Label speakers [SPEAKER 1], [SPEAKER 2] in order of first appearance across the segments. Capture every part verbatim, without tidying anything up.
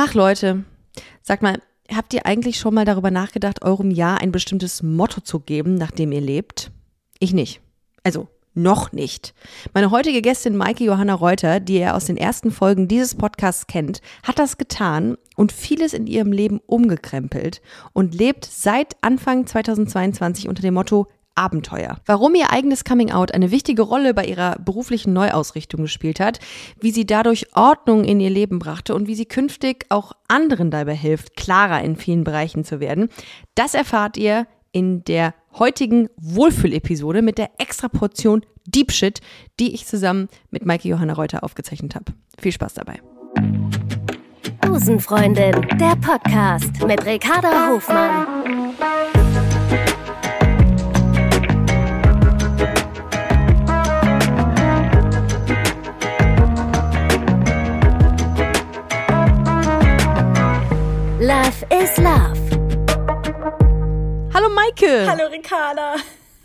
[SPEAKER 1] Ach Leute, sag mal, habt ihr eigentlich schon mal darüber nachgedacht, eurem Jahr ein bestimmtes Motto zu geben, nach dem ihr lebt? Ich nicht. Also, noch nicht. Meine heutige Gästin Maike Johanna Reuter, die ihr aus den ersten Folgen dieses Podcasts kennt, hat das getan und vieles in ihrem Leben umgekrempelt und lebt seit Anfang zweitausendzweiundzwanzig unter dem Motto Abenteuer. Warum ihr eigenes Coming-out eine wichtige Rolle bei ihrer beruflichen Neuausrichtung gespielt hat, wie sie dadurch Ordnung in ihr Leben brachte und wie sie künftig auch anderen dabei hilft, klarer in vielen Bereichen zu werden, das erfahrt ihr in der heutigen Wohlfühl-Episode mit der Extraportion Deep Shit, die ich zusammen mit Maike Johanna Reuter aufgezeichnet habe. Viel Spaß dabei.
[SPEAKER 2] Busenfreundin, der Podcast mit Ricarda Hofmann. Love is Love.
[SPEAKER 1] Hallo Maike.
[SPEAKER 3] Hallo Ricarda.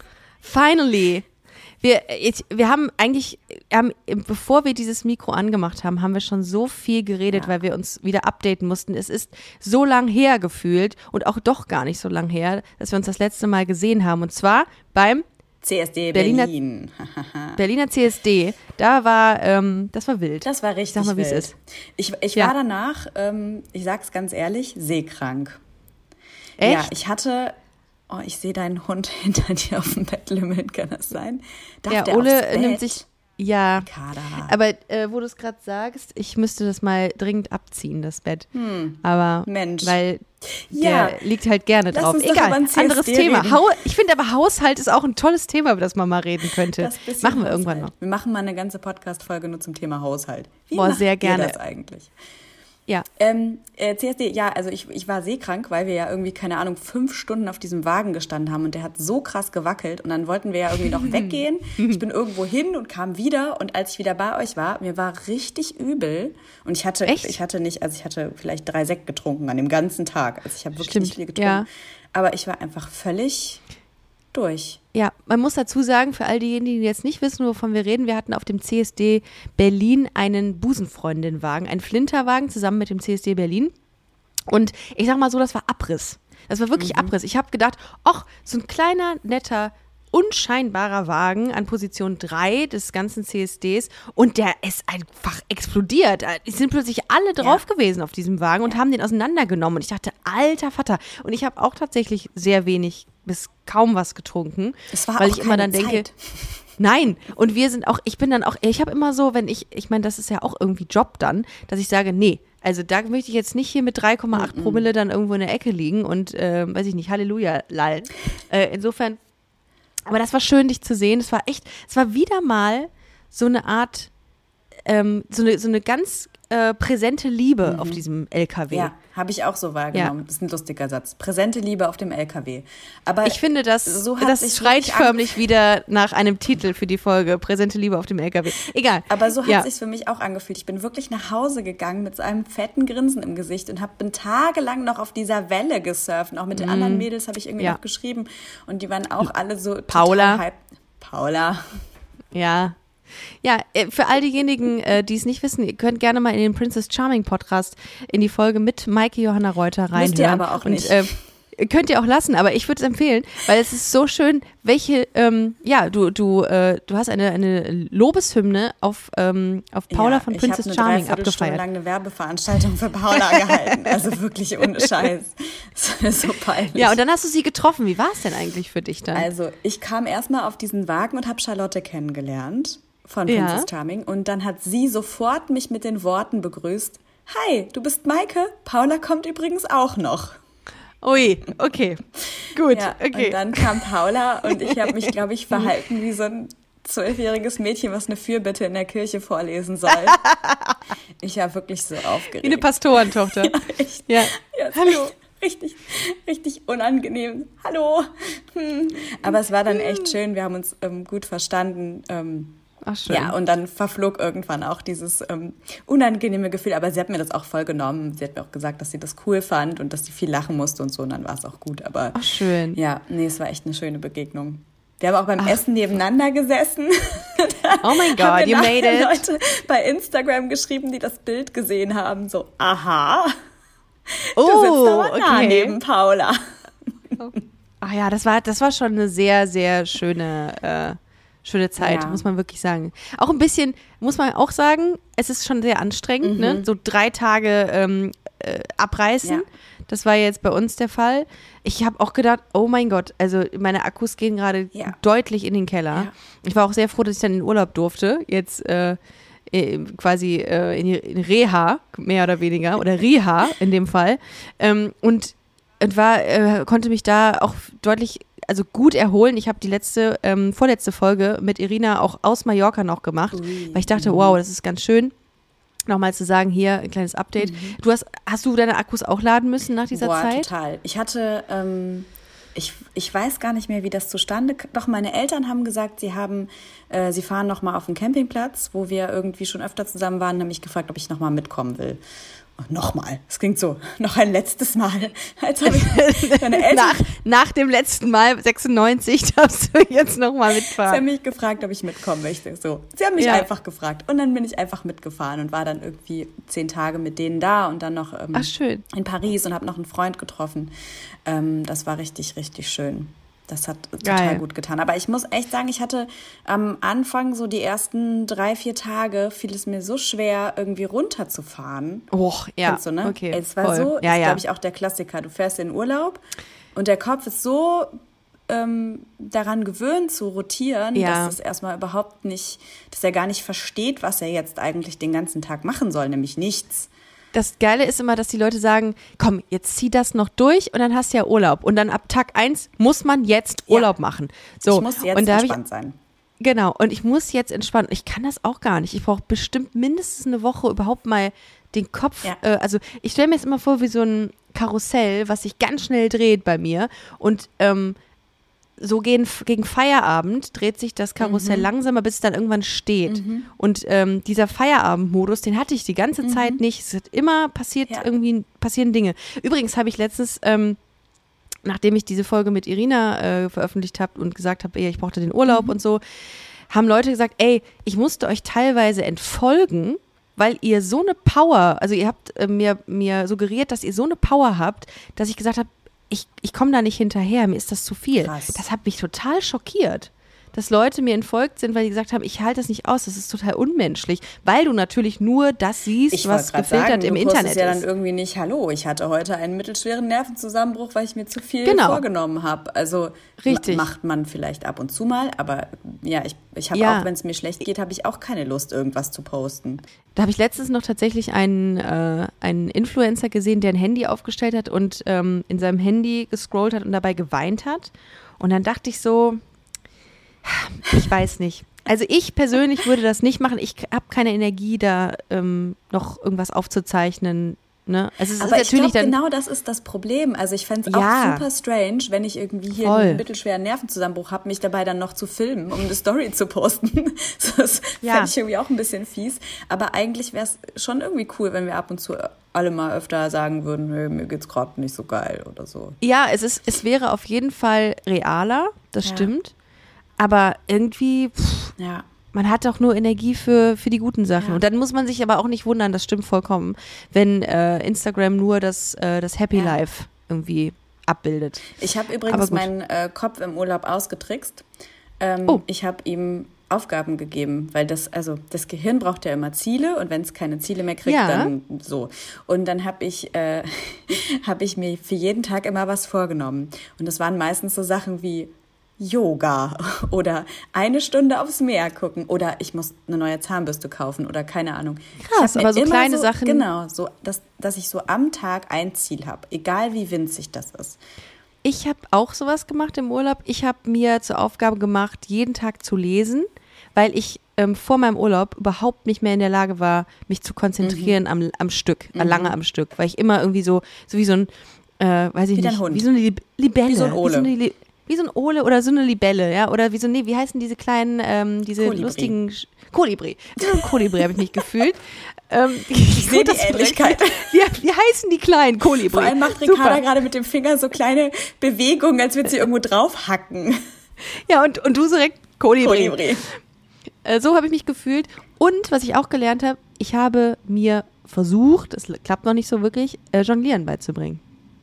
[SPEAKER 1] Finally. Wir, ich, wir haben eigentlich, haben, bevor wir dieses Mikro angemacht haben, haben wir schon so viel geredet, ja. weil wir uns wieder updaten mussten. Es ist so lang her gefühlt und auch doch gar nicht so lang her, dass wir uns das letzte Mal gesehen haben. Und zwar beim
[SPEAKER 3] C S D
[SPEAKER 1] Berliner,
[SPEAKER 3] Berlin.
[SPEAKER 1] Berliner C S D. Da war, ähm, das war wild.
[SPEAKER 3] Das war richtig
[SPEAKER 1] Sag mal, wie
[SPEAKER 3] wild.
[SPEAKER 1] es ist.
[SPEAKER 3] Ich, ich
[SPEAKER 1] ja.
[SPEAKER 3] war danach, ähm, ich sag's ganz ehrlich, seekrank.
[SPEAKER 1] Echt?
[SPEAKER 3] Ja, ich hatte, oh, ich sehe deinen Hund hinter dir auf dem Bett lümmeln, kann das sein? Darf
[SPEAKER 1] ja,
[SPEAKER 3] der
[SPEAKER 1] Ole
[SPEAKER 3] aufs Bett?
[SPEAKER 1] nimmt sich, ja,
[SPEAKER 3] Ricarda.
[SPEAKER 1] aber äh, wo du es gerade sagst, ich müsste das mal dringend abziehen, das Bett.
[SPEAKER 3] Hm.
[SPEAKER 1] Aber,
[SPEAKER 3] Mensch.
[SPEAKER 1] weil
[SPEAKER 3] Ja.
[SPEAKER 1] der liegt halt gerne
[SPEAKER 3] Lass
[SPEAKER 1] drauf.
[SPEAKER 3] uns doch
[SPEAKER 1] Egal,
[SPEAKER 3] über ein C S D
[SPEAKER 1] anderes Thema.
[SPEAKER 3] reden.
[SPEAKER 1] Hau, ich finde aber Haushalt ist auch ein tolles Thema, über das man mal reden könnte.
[SPEAKER 3] Das bisschen
[SPEAKER 1] Machen wir
[SPEAKER 3] Haushalt.
[SPEAKER 1] irgendwann noch.
[SPEAKER 3] Wir machen mal eine ganze Podcast-Folge nur zum Thema Haushalt. Wie
[SPEAKER 1] Boah,
[SPEAKER 3] macht
[SPEAKER 1] sehr
[SPEAKER 3] ihr
[SPEAKER 1] gerne.
[SPEAKER 3] das eigentlich?
[SPEAKER 1] Ja.
[SPEAKER 3] Ähm, äh, C S D, ja, also ich, ich war seekrank, weil wir ja irgendwie, keine Ahnung, fünf Stunden auf diesem Wagen gestanden haben und der hat so krass gewackelt und dann wollten wir ja irgendwie noch weggehen. Ich bin irgendwo hin und kam wieder und als ich wieder bei euch war, mir war richtig übel und ich hatte,
[SPEAKER 1] Echt?
[SPEAKER 3] ich hatte nicht, also ich hatte vielleicht drei Sekt getrunken an dem ganzen Tag, also ich habe wirklich
[SPEAKER 1] Stimmt,
[SPEAKER 3] nicht viel getrunken,
[SPEAKER 1] ja.
[SPEAKER 3] aber ich war einfach völlig durch.
[SPEAKER 1] Ja, man muss dazu sagen, für all diejenigen, die jetzt nicht wissen, wovon wir reden, wir hatten auf dem C S D Berlin einen Busenfreundin-Wagen, einen Flinterwagen zusammen mit dem C S D Berlin. Und ich sag mal so, das war Abriss. Das war wirklich mhm. Abriss. Ich habe gedacht, ach, so ein kleiner, netter, unscheinbarer Wagen an Position drei des ganzen C S Ds und der ist einfach explodiert. Es sind plötzlich alle drauf ja. gewesen auf diesem Wagen und haben den auseinandergenommen. Und ich dachte, alter Vater. Und ich habe auch tatsächlich sehr wenig bis kaum was getrunken,
[SPEAKER 3] Es war
[SPEAKER 1] weil
[SPEAKER 3] auch
[SPEAKER 1] ich immer dann
[SPEAKER 3] keine
[SPEAKER 1] denke,
[SPEAKER 3] Zeit.
[SPEAKER 1] nein, und wir sind auch, ich bin dann auch, ich habe immer so, wenn ich, ich meine, das ist ja auch irgendwie Job dann, dass ich sage, nee, also da möchte ich jetzt nicht hier mit drei Komma acht Promille dann irgendwo in der Ecke liegen und, äh, weiß ich nicht, Halleluja lallen. Äh, insofern, aber das war schön, dich zu sehen, es war echt, es war wieder mal so eine Art, ähm, so eine, so eine ganz äh, präsente Liebe
[SPEAKER 3] Mhm.
[SPEAKER 1] auf diesem L K W.
[SPEAKER 3] Ja, habe ich auch so wahrgenommen.
[SPEAKER 1] Ja.
[SPEAKER 3] Das ist ein lustiger Satz. Präsente Liebe auf dem L K W. Aber
[SPEAKER 1] Ich finde, das,
[SPEAKER 3] so hat
[SPEAKER 1] das
[SPEAKER 3] sich
[SPEAKER 1] schreit
[SPEAKER 3] wirklich
[SPEAKER 1] förmlich wieder nach einem Titel für die Folge. Präsente Liebe auf dem L K W. Egal.
[SPEAKER 3] Aber so hat
[SPEAKER 1] ja.
[SPEAKER 3] sich's für mich auch angefühlt. Ich bin wirklich nach Hause gegangen mit so einem fetten Grinsen im Gesicht und habe bin tagelang noch auf dieser Welle gesurft. Und auch mit den anderen Mädels habe ich irgendwie
[SPEAKER 1] Ja.
[SPEAKER 3] noch geschrieben. Und die waren auch alle so
[SPEAKER 1] Paula.
[SPEAKER 3] total hyped. Paula.
[SPEAKER 1] Ja. Ja, äh, für all diejenigen, äh, die es nicht wissen, ihr könnt gerne mal in den Princess Charming Podcast in die Folge mit Maike Johanna Reuter reinhören.
[SPEAKER 3] Müsst ihr aber auch nicht.
[SPEAKER 1] Und, äh, könnt ihr auch lassen, aber ich würde es empfehlen, weil es ist so schön, welche, ähm, ja, du, du, äh, du hast eine, eine Lobeshymne auf, ähm, auf Paula
[SPEAKER 3] Ja,
[SPEAKER 1] von
[SPEAKER 3] ich
[SPEAKER 1] Princess
[SPEAKER 3] hab
[SPEAKER 1] Charming
[SPEAKER 3] eine Dreiviertelstunde
[SPEAKER 1] abgefeiert.
[SPEAKER 3] lang eine Werbeveranstaltung für Paula gehalten. Also wirklich ohne Scheiß. Das ist so peinlich.
[SPEAKER 1] Ja, und dann hast du sie getroffen. Wie war es denn eigentlich für dich dann?
[SPEAKER 3] Also ich kam erstmal auf diesen Wagen und habe Charlotte kennengelernt von
[SPEAKER 1] Ja.
[SPEAKER 3] Princess Charming. Und dann hat sie sofort mich mit den Worten begrüßt: Hi, du bist Maike? Paula kommt übrigens auch noch.
[SPEAKER 1] Ui, okay. Gut,
[SPEAKER 3] Ja,
[SPEAKER 1] okay.
[SPEAKER 3] und dann kam Paula und ich habe mich, glaube ich, verhalten wie so ein zwölfjähriges Mädchen, was eine Fürbitte in der Kirche vorlesen soll. Ich war wirklich so aufgeregt.
[SPEAKER 1] Wie eine Pastorentochter.
[SPEAKER 3] Ja, echt.
[SPEAKER 1] Ja.
[SPEAKER 3] Ja,
[SPEAKER 1] Hallo.
[SPEAKER 3] Richtig, richtig unangenehm. Hallo. Hm. Aber es war dann echt schön. Wir haben uns ähm, gut verstanden. Ähm,
[SPEAKER 1] Ach, schön.
[SPEAKER 3] Ja, und dann verflog irgendwann auch dieses ähm, unangenehme Gefühl. Aber sie hat mir das auch voll genommen. Sie hat mir auch gesagt, dass sie das cool fand und dass sie viel lachen musste und so. Und dann war es auch gut. Aber
[SPEAKER 1] Ach, schön.
[SPEAKER 3] ja, nee, es war echt eine schöne Begegnung. Wir haben auch beim
[SPEAKER 1] Ach.
[SPEAKER 3] Essen nebeneinander gesessen.
[SPEAKER 1] Oh mein
[SPEAKER 3] Haben
[SPEAKER 1] Gott,
[SPEAKER 3] mir
[SPEAKER 1] you made
[SPEAKER 3] nachher
[SPEAKER 1] it.
[SPEAKER 3] Leute bei Instagram geschrieben, die das Bild gesehen haben. So, aha.
[SPEAKER 1] Oh,
[SPEAKER 3] du sitzt aber nah
[SPEAKER 1] okay.
[SPEAKER 3] neben Paula.
[SPEAKER 1] Ach ja, das war, das war schon eine sehr, sehr schöne, äh, schöne Zeit,
[SPEAKER 3] Ja.
[SPEAKER 1] muss man wirklich sagen. Auch ein bisschen, muss man auch sagen, es ist schon sehr anstrengend,
[SPEAKER 3] Mhm.
[SPEAKER 1] ne? So drei Tage ähm, äh, abreißen.
[SPEAKER 3] Ja.
[SPEAKER 1] Das war jetzt bei uns der Fall. Ich habe auch gedacht, oh mein Gott, also meine Akkus gehen gerade
[SPEAKER 3] Ja.
[SPEAKER 1] deutlich in den Keller.
[SPEAKER 3] Ja.
[SPEAKER 1] Ich war auch sehr froh, dass ich dann in den Urlaub durfte. Jetzt äh, äh, quasi äh, in, die, in Reha, mehr oder weniger, oder Reha in dem Fall. Ähm, und und war, äh, konnte mich da auch deutlich, also gut erholen. Ich habe die letzte, ähm, vorletzte Folge mit Irina auch aus Mallorca noch gemacht,
[SPEAKER 3] Ui.
[SPEAKER 1] weil ich dachte, wow, das ist ganz schön. Nochmal zu sagen, hier ein kleines Update. Du hast, hast du deine Akkus auch laden müssen nach dieser
[SPEAKER 3] Boah,
[SPEAKER 1] Zeit?
[SPEAKER 3] total. Ich hatte, ähm, ich, ich weiß gar nicht mehr, wie das zustande kam. Doch, meine Eltern haben gesagt, sie haben, äh, sie fahren nochmal auf den Campingplatz, wo wir irgendwie schon öfter zusammen waren, haben mich gefragt, ob ich nochmal mitkommen will. Oh, nochmal. Es klingt so, noch ein letztes Mal. Als ob ich meine Eltern
[SPEAKER 1] nach, nach dem letzten Mal, sechsundneunzig, darfst du jetzt nochmal
[SPEAKER 3] Sie
[SPEAKER 1] mitfahren.
[SPEAKER 3] haben mich gefragt, ob ich mitkommen möchte. So. Sie haben mich
[SPEAKER 1] Ja.
[SPEAKER 3] einfach gefragt. Und dann bin ich einfach mitgefahren und war dann irgendwie zehn Tage mit denen da und dann noch ähm,
[SPEAKER 1] Ach, schön.
[SPEAKER 3] in Paris und habe noch einen Freund getroffen. Ähm, das war richtig, richtig schön. Das hat total
[SPEAKER 1] Geil.
[SPEAKER 3] gut getan. Aber ich muss echt sagen, ich hatte am Anfang so die ersten drei, vier Tage, fiel es mir so schwer, irgendwie runterzufahren.
[SPEAKER 1] Oh, ja.
[SPEAKER 3] Kennst du, ne?
[SPEAKER 1] Okay.
[SPEAKER 3] Es war
[SPEAKER 1] voll.
[SPEAKER 3] so,
[SPEAKER 1] ja,
[SPEAKER 3] ist,
[SPEAKER 1] ja.
[SPEAKER 3] glaube ich, auch der Klassiker. Du fährst in Urlaub und der Kopf ist so ähm, daran gewöhnt zu rotieren,
[SPEAKER 1] Ja.
[SPEAKER 3] dass es erstmal überhaupt nicht, dass er gar nicht versteht, was er jetzt eigentlich den ganzen Tag machen soll, nämlich nichts.
[SPEAKER 1] Das Geile ist immer, dass die Leute sagen, komm, jetzt zieh das noch durch und dann hast du ja Urlaub. Und dann ab Tag eins muss man jetzt
[SPEAKER 3] Ja.
[SPEAKER 1] Urlaub machen. So.
[SPEAKER 3] Ich muss jetzt
[SPEAKER 1] und da hab ich,
[SPEAKER 3] entspannt sein.
[SPEAKER 1] Genau, und ich muss jetzt entspannen. Ich kann das auch gar nicht. Ich brauche bestimmt mindestens eine Woche überhaupt mal den Kopf.
[SPEAKER 3] Ja.
[SPEAKER 1] Äh, also ich stelle mir jetzt immer vor wie so ein Karussell, was sich ganz schnell dreht bei mir. Und ähm, so gegen, gegen Feierabend dreht sich das Karussell
[SPEAKER 3] Mhm.
[SPEAKER 1] langsamer, bis es dann irgendwann steht. Und ähm, dieser Feierabendmodus, den hatte ich die ganze Zeit nicht. Es hat immer passiert,
[SPEAKER 3] Ja.
[SPEAKER 1] irgendwie passieren Dinge. Übrigens habe ich letztens, ähm, nachdem ich diese Folge mit Irina äh, veröffentlicht habe und gesagt habe, ey, ich brauchte den Urlaub
[SPEAKER 3] Mhm.
[SPEAKER 1] und so, haben Leute gesagt, ey, ich musste euch teilweise entfolgen, weil ihr so eine Power, also ihr habt äh, mir, mir suggeriert, dass ihr so eine Power habt, dass ich gesagt habe, ich, ich komme da nicht hinterher, mir ist das zu viel.
[SPEAKER 3] Krass.
[SPEAKER 1] Das hat mich total schockiert, dass Leute mir entfolgt sind, weil die gesagt haben, ich halte das nicht aus, das ist total unmenschlich, weil du natürlich nur das siehst,
[SPEAKER 3] Ich
[SPEAKER 1] was
[SPEAKER 3] wollte gerade
[SPEAKER 1] gefiltert
[SPEAKER 3] sagen,
[SPEAKER 1] im
[SPEAKER 3] du postest
[SPEAKER 1] Internet
[SPEAKER 3] ja
[SPEAKER 1] ist.
[SPEAKER 3] dann irgendwie nicht, hallo, ich hatte heute einen mittelschweren Nervenzusammenbruch, weil ich mir zu viel
[SPEAKER 1] Genau.
[SPEAKER 3] vorgenommen habe. Also
[SPEAKER 1] Richtig.
[SPEAKER 3] ma- macht man vielleicht ab und zu mal, aber ja, ich, ich habe
[SPEAKER 1] Ja.
[SPEAKER 3] auch, wenn es mir schlecht geht, habe ich auch keine Lust, irgendwas zu posten.
[SPEAKER 1] Da habe ich letztens noch tatsächlich einen, äh, einen Influencer gesehen, der ein Handy aufgestellt hat und ähm, in seinem Handy gescrollt hat und dabei geweint hat. Und dann dachte ich so, ich weiß nicht. Also ich persönlich würde das nicht machen. Ich habe keine Energie, da ähm, noch irgendwas aufzuzeichnen. Ne? Also es
[SPEAKER 3] Aber
[SPEAKER 1] ist
[SPEAKER 3] ich glaube,
[SPEAKER 1] natürlich dann
[SPEAKER 3] genau das ist das Problem. Also ich fände es
[SPEAKER 1] Ja.
[SPEAKER 3] auch super strange, wenn ich irgendwie hier
[SPEAKER 1] Voll.
[SPEAKER 3] einen mittelschweren Nervenzusammenbruch habe, mich dabei dann noch zu filmen, um eine Story zu posten. Das
[SPEAKER 1] Ja.
[SPEAKER 3] fände ich irgendwie auch ein bisschen fies. Aber eigentlich wäre es schon irgendwie cool, wenn wir ab und zu alle mal öfter sagen würden, hey, mir geht's gerade nicht so geil oder so.
[SPEAKER 1] Ja, es ist, es wäre auf jeden Fall realer, das
[SPEAKER 3] Ja.
[SPEAKER 1] stimmt. Aber irgendwie, pff,
[SPEAKER 3] Ja.
[SPEAKER 1] man hat auch nur Energie für, für die guten Sachen.
[SPEAKER 3] Ja.
[SPEAKER 1] Und dann muss man sich aber auch nicht wundern, das stimmt vollkommen, wenn äh, Instagram nur das, äh, das Happy
[SPEAKER 3] Ja.
[SPEAKER 1] Life irgendwie abbildet.
[SPEAKER 3] Ich habe
[SPEAKER 1] Aber
[SPEAKER 3] übrigens
[SPEAKER 1] gut.
[SPEAKER 3] meinen äh, Kopf im Urlaub ausgetrickst. Ähm,
[SPEAKER 1] Oh.
[SPEAKER 3] Ich habe ihm Aufgaben gegeben, weil das, also das Gehirn braucht ja immer Ziele und wenn es keine Ziele mehr kriegt,
[SPEAKER 1] Ja.
[SPEAKER 3] dann so. Und dann habe ich, äh, hab ich mir für jeden Tag immer was vorgenommen. Und das waren meistens so Sachen wie Yoga oder eine Stunde aufs Meer gucken oder ich muss eine neue Zahnbürste kaufen oder keine Ahnung.
[SPEAKER 1] Krass,
[SPEAKER 3] Ich hab mir
[SPEAKER 1] aber so
[SPEAKER 3] immer
[SPEAKER 1] kleine Sachen-
[SPEAKER 3] Genau, so dass, dass ich so am Tag ein Ziel habe, egal wie winzig das ist.
[SPEAKER 1] Ich habe auch sowas gemacht im Urlaub. Ich habe mir zur Aufgabe gemacht, jeden Tag zu lesen, weil ich ähm, vor meinem Urlaub überhaupt nicht mehr in der Lage war, mich zu konzentrieren
[SPEAKER 3] Mhm.
[SPEAKER 1] am, am Stück, äh, lange am Stück, weil ich immer irgendwie so, so wie so ein, äh, weiß ich
[SPEAKER 3] Wie dein
[SPEAKER 1] nicht,
[SPEAKER 3] Hund.
[SPEAKER 1] wie so eine Lib Libelle.
[SPEAKER 3] Wie so ein Ole.
[SPEAKER 1] Wie so, eine Li wie so ein Ole oder so eine Libelle, ja, oder wie so, nee, wie heißen diese kleinen, ähm, diese
[SPEAKER 3] Kolibri.
[SPEAKER 1] lustigen, Sch Kolibri. So ein Kolibri habe ich mich gefühlt. Ähm, ich
[SPEAKER 3] sehe die Ähnlichkeit.
[SPEAKER 1] Wie, wie heißen die kleinen Kolibri?
[SPEAKER 3] Vor allem macht
[SPEAKER 1] Super.
[SPEAKER 3] Ricarda gerade mit dem Finger so kleine Bewegungen, als würde sie irgendwo drauf hacken.
[SPEAKER 1] Ja, und, und du direkt Kolibri.
[SPEAKER 3] Kolibri.
[SPEAKER 1] Äh, so habe ich mich gefühlt. Und was ich auch gelernt habe, ich habe mir versucht, es klappt noch nicht so wirklich, äh, Jonglieren beizubringen.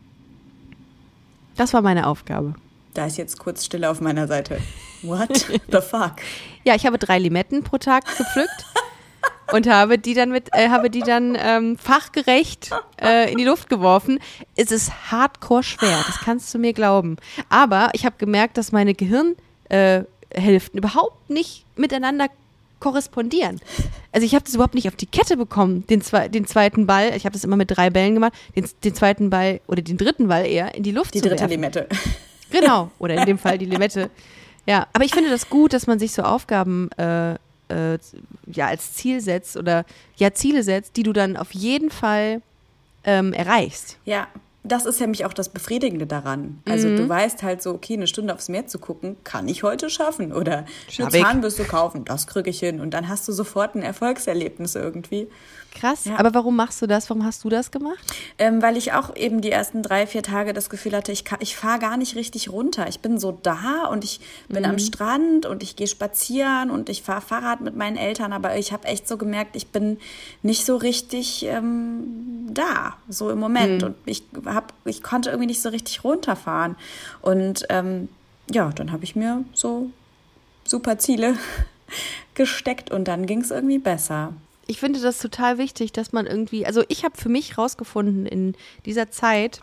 [SPEAKER 1] Das war meine Aufgabe.
[SPEAKER 3] Da ist jetzt kurz Stille auf meiner Seite. What the fuck?
[SPEAKER 1] Ja, ich habe drei Limetten pro Tag gepflückt und habe die dann mit, äh, habe die dann ähm, fachgerecht äh, in die Luft geworfen. Es ist hardcore schwer, das kannst du mir glauben. Aber ich habe gemerkt, dass meine Gehirnhälften äh, überhaupt nicht miteinander korrespondieren. Also ich habe das überhaupt nicht auf die Kette bekommen, den, zwe- den zweiten Ball, ich habe das immer mit drei Bällen gemacht, den, den zweiten Ball oder den dritten Ball eher in die Luft
[SPEAKER 3] die
[SPEAKER 1] zu
[SPEAKER 3] dritte
[SPEAKER 1] werfen.
[SPEAKER 3] Limette.
[SPEAKER 1] Genau, oder in dem Fall die Limette. Ja, aber ich finde das gut, dass man sich so Aufgaben äh, äh, ja, als Ziel setzt oder ja Ziele setzt, die du dann auf jeden Fall ähm, erreichst.
[SPEAKER 3] Ja, das ist nämlich auch das Befriedigende daran. Also
[SPEAKER 1] Mhm.
[SPEAKER 3] du weißt halt so, okay, eine Stunde aufs Meer zu gucken, kann ich heute schaffen. Oder
[SPEAKER 1] Schaff
[SPEAKER 3] eine
[SPEAKER 1] ich.
[SPEAKER 3] Zahnbürste kaufen, das kriege ich hin. Und dann hast du sofort ein Erfolgserlebnis irgendwie.
[SPEAKER 1] Krass,
[SPEAKER 3] Ja.
[SPEAKER 1] aber warum machst du das? Warum hast du das gemacht?
[SPEAKER 3] Ähm, weil ich auch eben die ersten drei, vier Tage das Gefühl hatte, ich, kann- ich fahre gar nicht richtig runter. Ich bin so da und ich bin am Strand und ich gehe spazieren und ich fahre Fahrrad mit meinen Eltern. Aber ich habe echt so gemerkt, ich bin nicht so richtig ähm, da, so im Moment. Und ich, hab, ich konnte irgendwie nicht so richtig runterfahren. Und ähm, ja, dann habe ich mir so super Ziele gesteckt und dann ging es irgendwie besser.
[SPEAKER 1] Ich finde das total wichtig, dass man irgendwie, also ich habe für mich rausgefunden in dieser Zeit,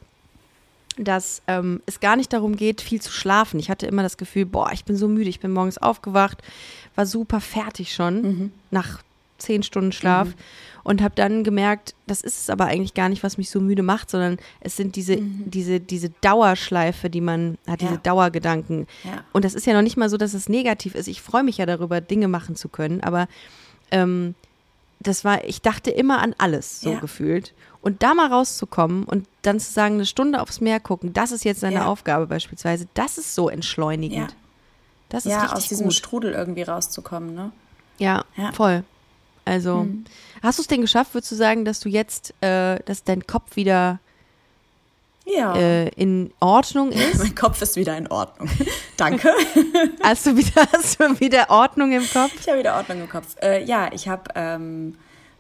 [SPEAKER 1] dass ähm, es gar nicht darum geht, viel zu schlafen. Ich hatte immer das Gefühl, boah, ich bin so müde, ich bin morgens aufgewacht, war super fertig schon
[SPEAKER 3] Mhm.
[SPEAKER 1] nach zehn Stunden Schlaf und habe dann gemerkt, das ist es aber eigentlich gar nicht, was mich so müde macht, sondern es sind diese, diese, diese Dauerschleife, die man hat, diese
[SPEAKER 3] Ja.
[SPEAKER 1] Dauergedanken.
[SPEAKER 3] Ja.
[SPEAKER 1] Und das ist ja noch nicht mal so, dass es negativ ist. Ich freue mich ja darüber, Dinge machen zu können, aber ähm, das war, ich dachte immer an alles, so
[SPEAKER 3] Ja.
[SPEAKER 1] gefühlt. Und da mal rauszukommen und dann zu sagen, eine Stunde aufs Meer gucken, das ist jetzt deine
[SPEAKER 3] Ja.
[SPEAKER 1] Aufgabe beispielsweise, das ist so entschleunigend.
[SPEAKER 3] Ja.
[SPEAKER 1] Das ist
[SPEAKER 3] Ja,
[SPEAKER 1] richtig
[SPEAKER 3] aus diesem
[SPEAKER 1] gut.
[SPEAKER 3] Strudel irgendwie rauszukommen, ne?
[SPEAKER 1] Ja,
[SPEAKER 3] Ja.
[SPEAKER 1] voll. Also, hast du es denn geschafft, würdest du sagen, dass du jetzt, äh, dass dein Kopf wieder
[SPEAKER 3] Ja.
[SPEAKER 1] äh, in Ordnung ist?
[SPEAKER 3] Mein Kopf ist wieder in Ordnung. Danke.
[SPEAKER 1] Hast du wieder, hast du wieder Ordnung im Kopf?
[SPEAKER 3] Ich habe wieder Ordnung im Kopf. Äh, ja, ich habe ähm,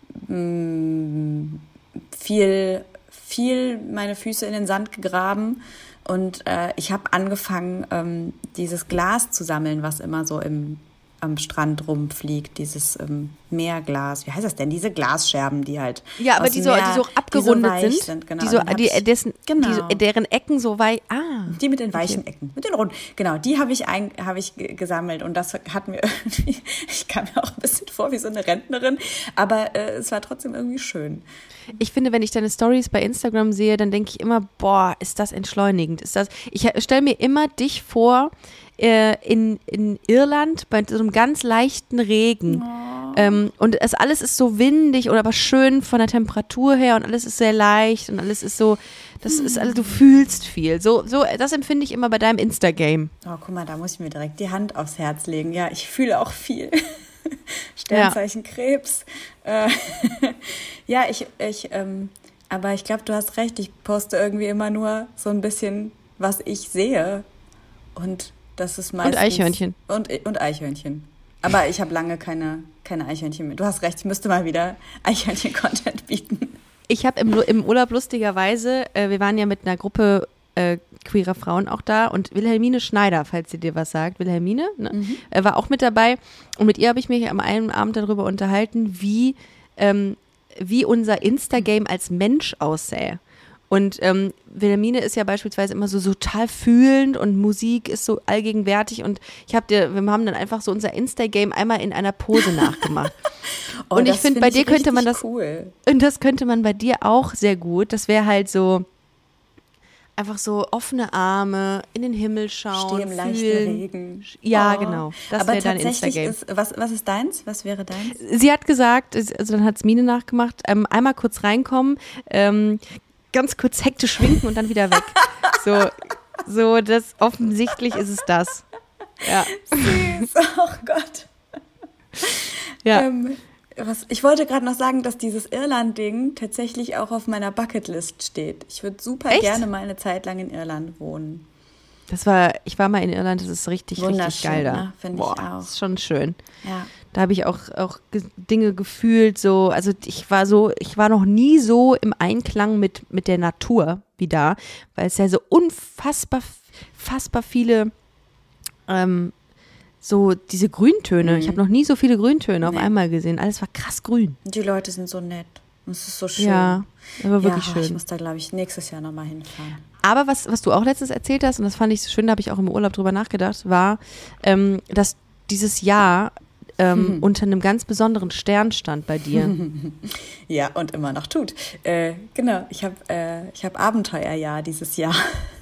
[SPEAKER 3] mh, viel, viel meine Füße in den Sand gegraben und äh, ich habe angefangen, ähm, dieses Glas zu sammeln, was immer so im am Strand rumfliegt, dieses ähm, Meerglas. Wie heißt das denn? Diese Glasscherben, die halt
[SPEAKER 1] Ja, aber
[SPEAKER 3] aus
[SPEAKER 1] die
[SPEAKER 3] dem
[SPEAKER 1] so,
[SPEAKER 3] Meer-
[SPEAKER 1] die so abgerundet
[SPEAKER 3] die so weich
[SPEAKER 1] sind,
[SPEAKER 3] sind. Genau.
[SPEAKER 1] die so,
[SPEAKER 3] Und hab
[SPEAKER 1] die,
[SPEAKER 3] ich-
[SPEAKER 1] dessen,
[SPEAKER 3] genau.
[SPEAKER 1] die, so- deren Ecken so weit, ah.
[SPEAKER 3] Die mit den weichen Ecken, mit den runden. Genau, die habe ich, ein, hab ich g- gesammelt und das hat mir irgendwie, ich kam mir auch ein bisschen vor wie so eine Rentnerin, aber äh, es war trotzdem irgendwie schön.
[SPEAKER 1] Ich finde, wenn ich deine Stories bei Instagram sehe, dann denke ich immer, boah, ist das entschleunigend. Ist das? Ich stelle mir immer dich vor äh, in, in Irland bei so einem ganz leichten Regen.
[SPEAKER 3] Oh.
[SPEAKER 1] Ähm, und es alles ist so windig oder aber schön von der Temperatur her und alles ist sehr leicht und alles ist so, das ist alles, du fühlst viel. So, so, das empfinde ich immer bei deinem Insta-Game.
[SPEAKER 3] Oh, guck mal, da muss ich mir direkt die Hand aufs Herz legen. Ja, ich fühle auch viel. Sternzeichen Krebs. Äh, ja, ich, ich, ähm, aber ich glaube, du hast recht. Ich poste irgendwie immer nur so ein bisschen, was ich sehe. Und das ist meistens...
[SPEAKER 1] Und Eichhörnchen.
[SPEAKER 3] Und, und Eichhörnchen. Aber ich habe lange keine, keine Eichhörnchen mehr. Du hast recht, ich müsste mal wieder Eichhörnchen-Content bieten.
[SPEAKER 1] Ich habe im, im Urlaub lustigerweise, äh, wir waren ja mit einer Gruppe äh, queerer Frauen auch da und Wilhelmine Schneider, falls sie dir was sagt, Wilhelmine, ne?
[SPEAKER 3] Mhm.
[SPEAKER 1] äh, war auch mit dabei und mit ihr habe ich mich am einen Abend darüber unterhalten, wie, ähm, wie unser Insta-Game als Mensch aussähe. Und ähm, Wilhelmine ist ja beispielsweise immer so, so total fühlend und Musik ist so allgegenwärtig und ich habe dir, wir haben dann einfach so unser Insta-Game einmal in einer Pose nachgemacht.
[SPEAKER 3] Oh,
[SPEAKER 1] und ich
[SPEAKER 3] das
[SPEAKER 1] finde,
[SPEAKER 3] find
[SPEAKER 1] bei
[SPEAKER 3] ich
[SPEAKER 1] dir könnte man
[SPEAKER 3] richtig
[SPEAKER 1] das,
[SPEAKER 3] cool.
[SPEAKER 1] und das könnte man bei dir auch sehr gut. Das wäre halt so, einfach so offene Arme, in den Himmel schauen,
[SPEAKER 3] Steh im leichten
[SPEAKER 1] fühlen.
[SPEAKER 3] Regen.
[SPEAKER 1] Ja,
[SPEAKER 3] Oh.
[SPEAKER 1] genau. Das
[SPEAKER 3] Aber
[SPEAKER 1] wäre dein
[SPEAKER 3] tatsächlich
[SPEAKER 1] Instagram.
[SPEAKER 3] ist, was, was ist deins? Was wäre deins?
[SPEAKER 1] Sie hat gesagt, also dann hat es Mine nachgemacht, ähm, einmal kurz reinkommen, ähm, ganz kurz hektisch winken und dann wieder weg. So, so das offensichtlich ist es das. Ja.
[SPEAKER 3] Süß, oh Gott.
[SPEAKER 1] Ja.
[SPEAKER 3] Ähm, was, ich wollte gerade noch sagen, dass dieses Irland-Ding tatsächlich auch auf meiner Bucketlist steht. Ich würde super
[SPEAKER 1] Echt?
[SPEAKER 3] gerne mal eine Zeit lang in Irland wohnen.
[SPEAKER 1] Das war, ich war mal in Irland, das ist richtig, richtig geil da.
[SPEAKER 3] Ne? Finde ich auch.
[SPEAKER 1] Das ist schon schön.
[SPEAKER 3] Ja.
[SPEAKER 1] Da habe ich auch, auch ge- Dinge gefühlt, so, also ich war so, ich war noch nie so im Einklang mit, mit der Natur wie da, weil es ja so unfassbar, fassbar viele, ähm, so diese Grüntöne. Mhm. Ich habe noch nie so viele Grüntöne auf
[SPEAKER 3] nee.
[SPEAKER 1] einmal gesehen. Alles war krass grün.
[SPEAKER 3] Die Leute sind so nett. Und es ist so schön.
[SPEAKER 1] Ja, das war wirklich
[SPEAKER 3] ja,
[SPEAKER 1] schön.
[SPEAKER 3] Ich muss da, glaube ich, nächstes Jahr nochmal hinfahren.
[SPEAKER 1] Aber was, was du auch letztens erzählt hast, und das fand ich so schön, da habe ich auch im Urlaub drüber nachgedacht, war, ähm, dass dieses Jahr ähm, unter einem ganz besonderen Stern stand bei dir.
[SPEAKER 3] Ja, und immer noch tut. Äh, genau, ich habe äh, ich hab Abenteuerjahr dieses Jahr.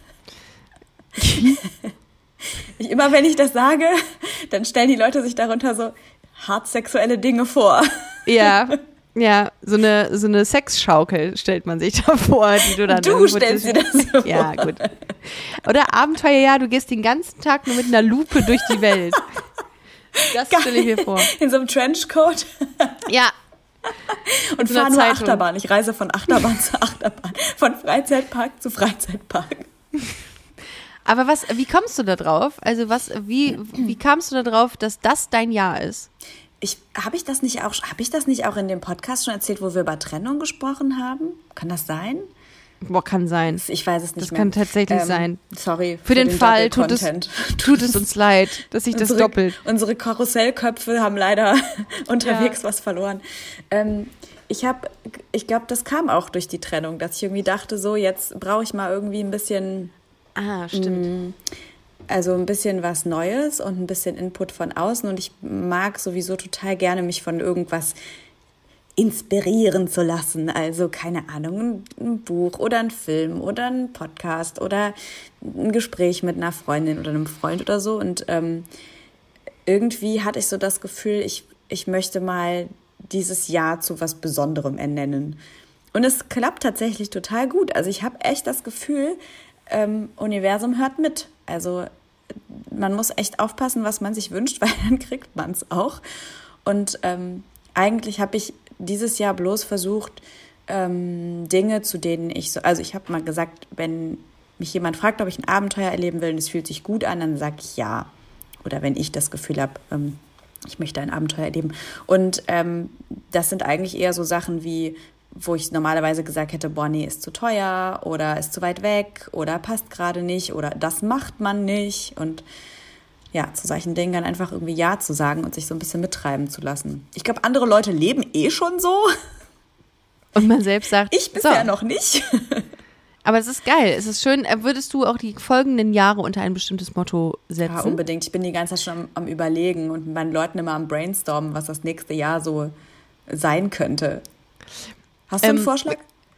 [SPEAKER 3] ich, immer wenn ich das sage, dann stellen die Leute sich darunter so hart sexuelle Dinge vor.
[SPEAKER 1] Ja. Ja, so eine, so eine Sexschaukel stellt man sich da vor, die du dann
[SPEAKER 3] Du stellst dir das so vor.
[SPEAKER 1] Ja, gut. Oder Abenteuerjahr, du gehst den ganzen Tag nur mit einer Lupe durch die Welt. Das stelle ich mir vor.
[SPEAKER 3] In so einem Trenchcoat.
[SPEAKER 1] Ja.
[SPEAKER 3] Und fahre nur Achterbahn. Ich reise von Achterbahn zu Achterbahn. Von Freizeitpark zu Freizeitpark.
[SPEAKER 1] Aber was, wie kommst du da drauf? Also was, wie, wie kamst du da drauf, dass das dein Jahr ist?
[SPEAKER 3] Ich, habe ich das nicht auch, habe ich das nicht auch in dem Podcast schon erzählt, wo wir über Trennung gesprochen haben? Kann das sein?
[SPEAKER 1] Boah, kann sein.
[SPEAKER 3] Ich weiß es nicht
[SPEAKER 1] das
[SPEAKER 3] mehr.
[SPEAKER 1] Das kann tatsächlich
[SPEAKER 3] ähm,
[SPEAKER 1] sein.
[SPEAKER 3] Sorry.
[SPEAKER 1] Für, für den, den Fall tut es, tut es uns leid, dass sich das
[SPEAKER 3] unsere,
[SPEAKER 1] doppelt.
[SPEAKER 3] Unsere Karussellköpfe haben leider unterwegs ja. was verloren. Ähm, ich habe, ich glaube, das kam auch durch die Trennung, dass ich irgendwie dachte, so jetzt brauche ich mal irgendwie ein bisschen.
[SPEAKER 1] Ah, stimmt.
[SPEAKER 3] Mh, Also ein bisschen was Neues und ein bisschen Input von außen. Und ich mag sowieso total gerne, mich von irgendwas inspirieren zu lassen. Also keine Ahnung, ein Buch oder ein Film oder ein Podcast oder ein Gespräch mit einer Freundin oder einem Freund oder so. Und ähm, irgendwie hatte ich so das Gefühl, ich, ich möchte mal dieses Jahr zu was Besonderem ernennen. Und es klappt tatsächlich total gut. Also ich habe echt das Gefühl, ähm, Universum hört mit. Also man muss echt aufpassen, was man sich wünscht, weil dann kriegt man es auch. Und ähm, eigentlich habe ich dieses Jahr bloß versucht, ähm, Dinge, zu denen ich so, also ich habe mal gesagt, wenn mich jemand fragt, ob ich ein Abenteuer erleben will und es fühlt sich gut an, dann sage ich ja. Oder wenn ich das Gefühl habe, ähm, ich möchte ein Abenteuer erleben. Und ähm, das sind eigentlich eher so Sachen wie, wo ich normalerweise gesagt hätte, boah, nee, ist zu teuer oder ist zu weit weg oder passt gerade nicht oder das macht man nicht. Und ja, zu solchen Dingen dann einfach irgendwie Ja zu sagen und sich so ein bisschen mittreiben zu lassen. Ich glaube, andere Leute leben eh schon so.
[SPEAKER 1] Und man selbst sagt,
[SPEAKER 3] ich bisher
[SPEAKER 1] so.
[SPEAKER 3] noch nicht.
[SPEAKER 1] Aber es ist geil, es ist schön. Würdest du auch die folgenden Jahre unter ein bestimmtes Motto setzen?
[SPEAKER 3] Ja, unbedingt. Ich bin die ganze Zeit schon am, am Überlegen und mit meinen Leuten immer am Brainstormen, was das nächste Jahr so sein könnte. Hast du einen ähm, Vorschlag?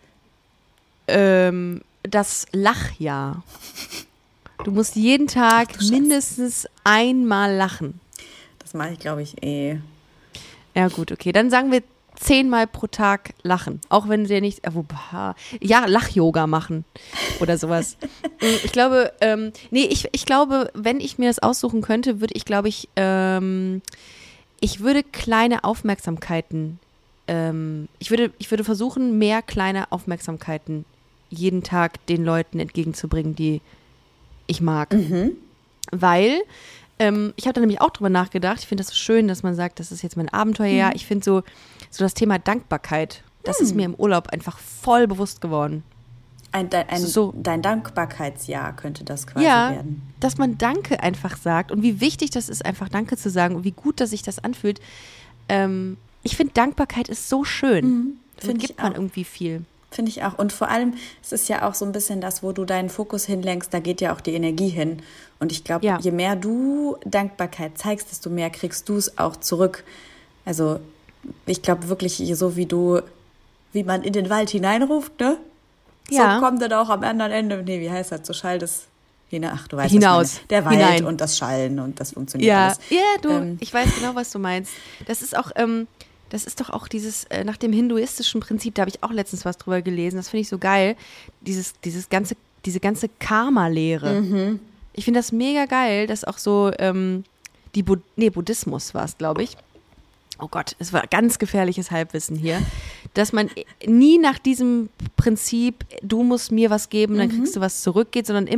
[SPEAKER 1] Ähm, das Lachjahr. Du musst jeden Tag Ach, mindestens einmal lachen.
[SPEAKER 3] Das mache ich, glaube ich, eh.
[SPEAKER 1] Ja gut, okay. Dann sagen wir zehnmal pro Tag lachen. Auch wenn sie nicht, äh, wobei, ja, Lach-Yoga machen oder sowas. Ich glaube, ähm, nee, ich, ich glaube, wenn ich mir das aussuchen könnte, würde ich, glaube ich, ähm, ich würde kleine Aufmerksamkeiten ähm, ich würde, ich würde versuchen, mehr kleine Aufmerksamkeiten jeden Tag den Leuten entgegenzubringen, die ich mag.
[SPEAKER 3] Mhm.
[SPEAKER 1] Weil, ähm, ich habe da nämlich auch drüber nachgedacht, ich finde das so schön, dass man sagt, das ist jetzt mein Abenteuerjahr. Mhm. Ich finde so, so das Thema Dankbarkeit, das mhm. ist mir im Urlaub einfach voll bewusst geworden.
[SPEAKER 3] Ein, ein, ein,
[SPEAKER 1] so,
[SPEAKER 3] dein Dankbarkeitsjahr könnte das quasi
[SPEAKER 1] ja,
[SPEAKER 3] werden.
[SPEAKER 1] Dass man Danke einfach sagt und wie wichtig das ist, einfach Danke zu sagen und wie gut, dass sich das anfühlt. Ähm, ich finde, Dankbarkeit ist so schön.
[SPEAKER 3] Mhm,
[SPEAKER 1] Damit gibt man irgendwie viel.
[SPEAKER 3] Finde ich auch. Und vor allem, es ist ja auch so ein bisschen das, wo du deinen Fokus hinlenkst, da geht ja auch die Energie hin. Und ich glaube,
[SPEAKER 1] ja.
[SPEAKER 3] je mehr du Dankbarkeit zeigst, desto mehr kriegst du es auch zurück. Also ich glaube wirklich, so wie du, wie man in den Wald hineinruft, ne?
[SPEAKER 1] Ja.
[SPEAKER 3] So kommt dann auch am anderen Ende, nee, wie heißt das, so Schall das, ach, du weißt,
[SPEAKER 1] hinaus.
[SPEAKER 3] Was der Wald
[SPEAKER 1] Hinein.
[SPEAKER 3] Und das Schallen und das funktioniert
[SPEAKER 1] ja.
[SPEAKER 3] alles.
[SPEAKER 1] Ja, du,
[SPEAKER 3] ähm,
[SPEAKER 1] ich weiß genau, was du meinst. Das ist auch, ähm, das ist doch auch dieses, äh, nach dem hinduistischen Prinzip, da habe ich auch letztens was drüber gelesen, das finde ich so geil, dieses, dieses ganze, diese ganze Karma-Lehre.
[SPEAKER 3] Mhm.
[SPEAKER 1] Ich finde das mega geil, dass auch so, ähm, die, Bu- nee, Buddhismus war es, glaube ich. Oh Gott, es war ganz gefährliches Halbwissen hier, dass man nie nach diesem Prinzip, du musst mir was geben, dann kriegst du was zurück, geht, sondern immer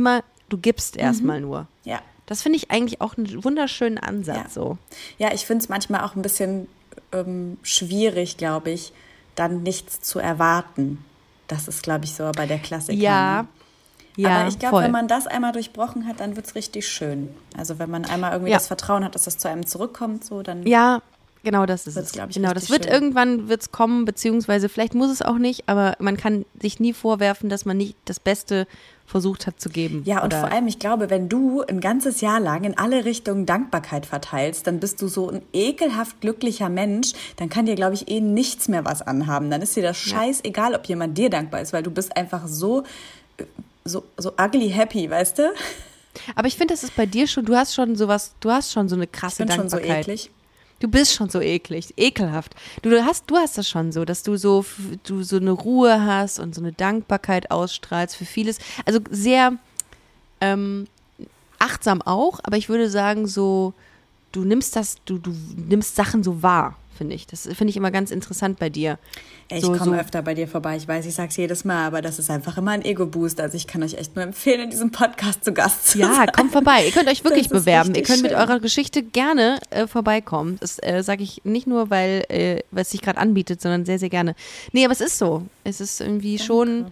[SPEAKER 1] du gibst erstmal mhm. nur.
[SPEAKER 3] Ja.
[SPEAKER 1] Das finde ich eigentlich auch einen wunderschönen Ansatz.
[SPEAKER 3] Ja,
[SPEAKER 1] so.
[SPEAKER 3] Ja, ich finde es manchmal auch ein bisschen ähm, schwierig, glaube ich, dann nichts zu erwarten. Das ist, glaube ich, so bei der Klassiker.
[SPEAKER 1] Ja,
[SPEAKER 3] ne?
[SPEAKER 1] ja,
[SPEAKER 3] aber ich glaube, wenn man das einmal durchbrochen hat, dann wird es richtig schön. Also wenn man einmal irgendwie
[SPEAKER 1] ja.
[SPEAKER 3] das Vertrauen hat, dass das zu einem zurückkommt, so dann.
[SPEAKER 1] Ja, genau das ist es.
[SPEAKER 3] Ich,
[SPEAKER 1] genau, das wird
[SPEAKER 3] schön.
[SPEAKER 1] irgendwann wird's kommen, beziehungsweise vielleicht muss es auch nicht, aber man kann sich nie vorwerfen, dass man nicht das Beste versucht hat zu geben.
[SPEAKER 3] Ja, und
[SPEAKER 1] oder?
[SPEAKER 3] vor allem, ich glaube, wenn du ein ganzes Jahr lang in alle Richtungen Dankbarkeit verteilst, dann bist du so ein ekelhaft glücklicher Mensch, dann kann dir, glaube ich, eh nichts mehr was anhaben. Dann ist dir das scheißegal, ob jemand dir dankbar ist, weil du bist einfach so, so, so ugly happy, weißt du?
[SPEAKER 1] Aber ich finde, das ist bei dir schon, du hast schon sowas, du hast schon so eine krasse
[SPEAKER 3] ich bin
[SPEAKER 1] Dankbarkeit.
[SPEAKER 3] Schon so eklig.
[SPEAKER 1] Du bist schon so eklig, ekelhaft. Du, du hast, du hast das schon so, dass du so, du so eine Ruhe hast und so eine Dankbarkeit ausstrahlst für vieles. Also sehr ähm, achtsam auch, aber ich würde sagen so, du nimmst das, du, du nimmst Sachen so wahr, finde ich. Das finde ich immer ganz interessant bei dir.
[SPEAKER 3] Ey, ich
[SPEAKER 1] so,
[SPEAKER 3] komme
[SPEAKER 1] so.
[SPEAKER 3] öfter bei dir vorbei. Ich weiß, ich sag's jedes Mal, aber das ist einfach immer ein Ego-Boost. Also ich kann euch echt nur empfehlen, in diesem Podcast zu Gast zu
[SPEAKER 1] Ja,
[SPEAKER 3] sein.
[SPEAKER 1] kommt vorbei. Ihr könnt euch wirklich
[SPEAKER 3] Das ist
[SPEAKER 1] bewerben. Ihr
[SPEAKER 3] richtig
[SPEAKER 1] könnt mit
[SPEAKER 3] schön.
[SPEAKER 1] eurer Geschichte gerne äh, vorbeikommen. Das äh, sage ich nicht nur, weil äh, weil es sich gerade anbietet, sondern sehr, sehr gerne. Nee, aber es ist so. Es ist irgendwie
[SPEAKER 3] Danke.
[SPEAKER 1] schon,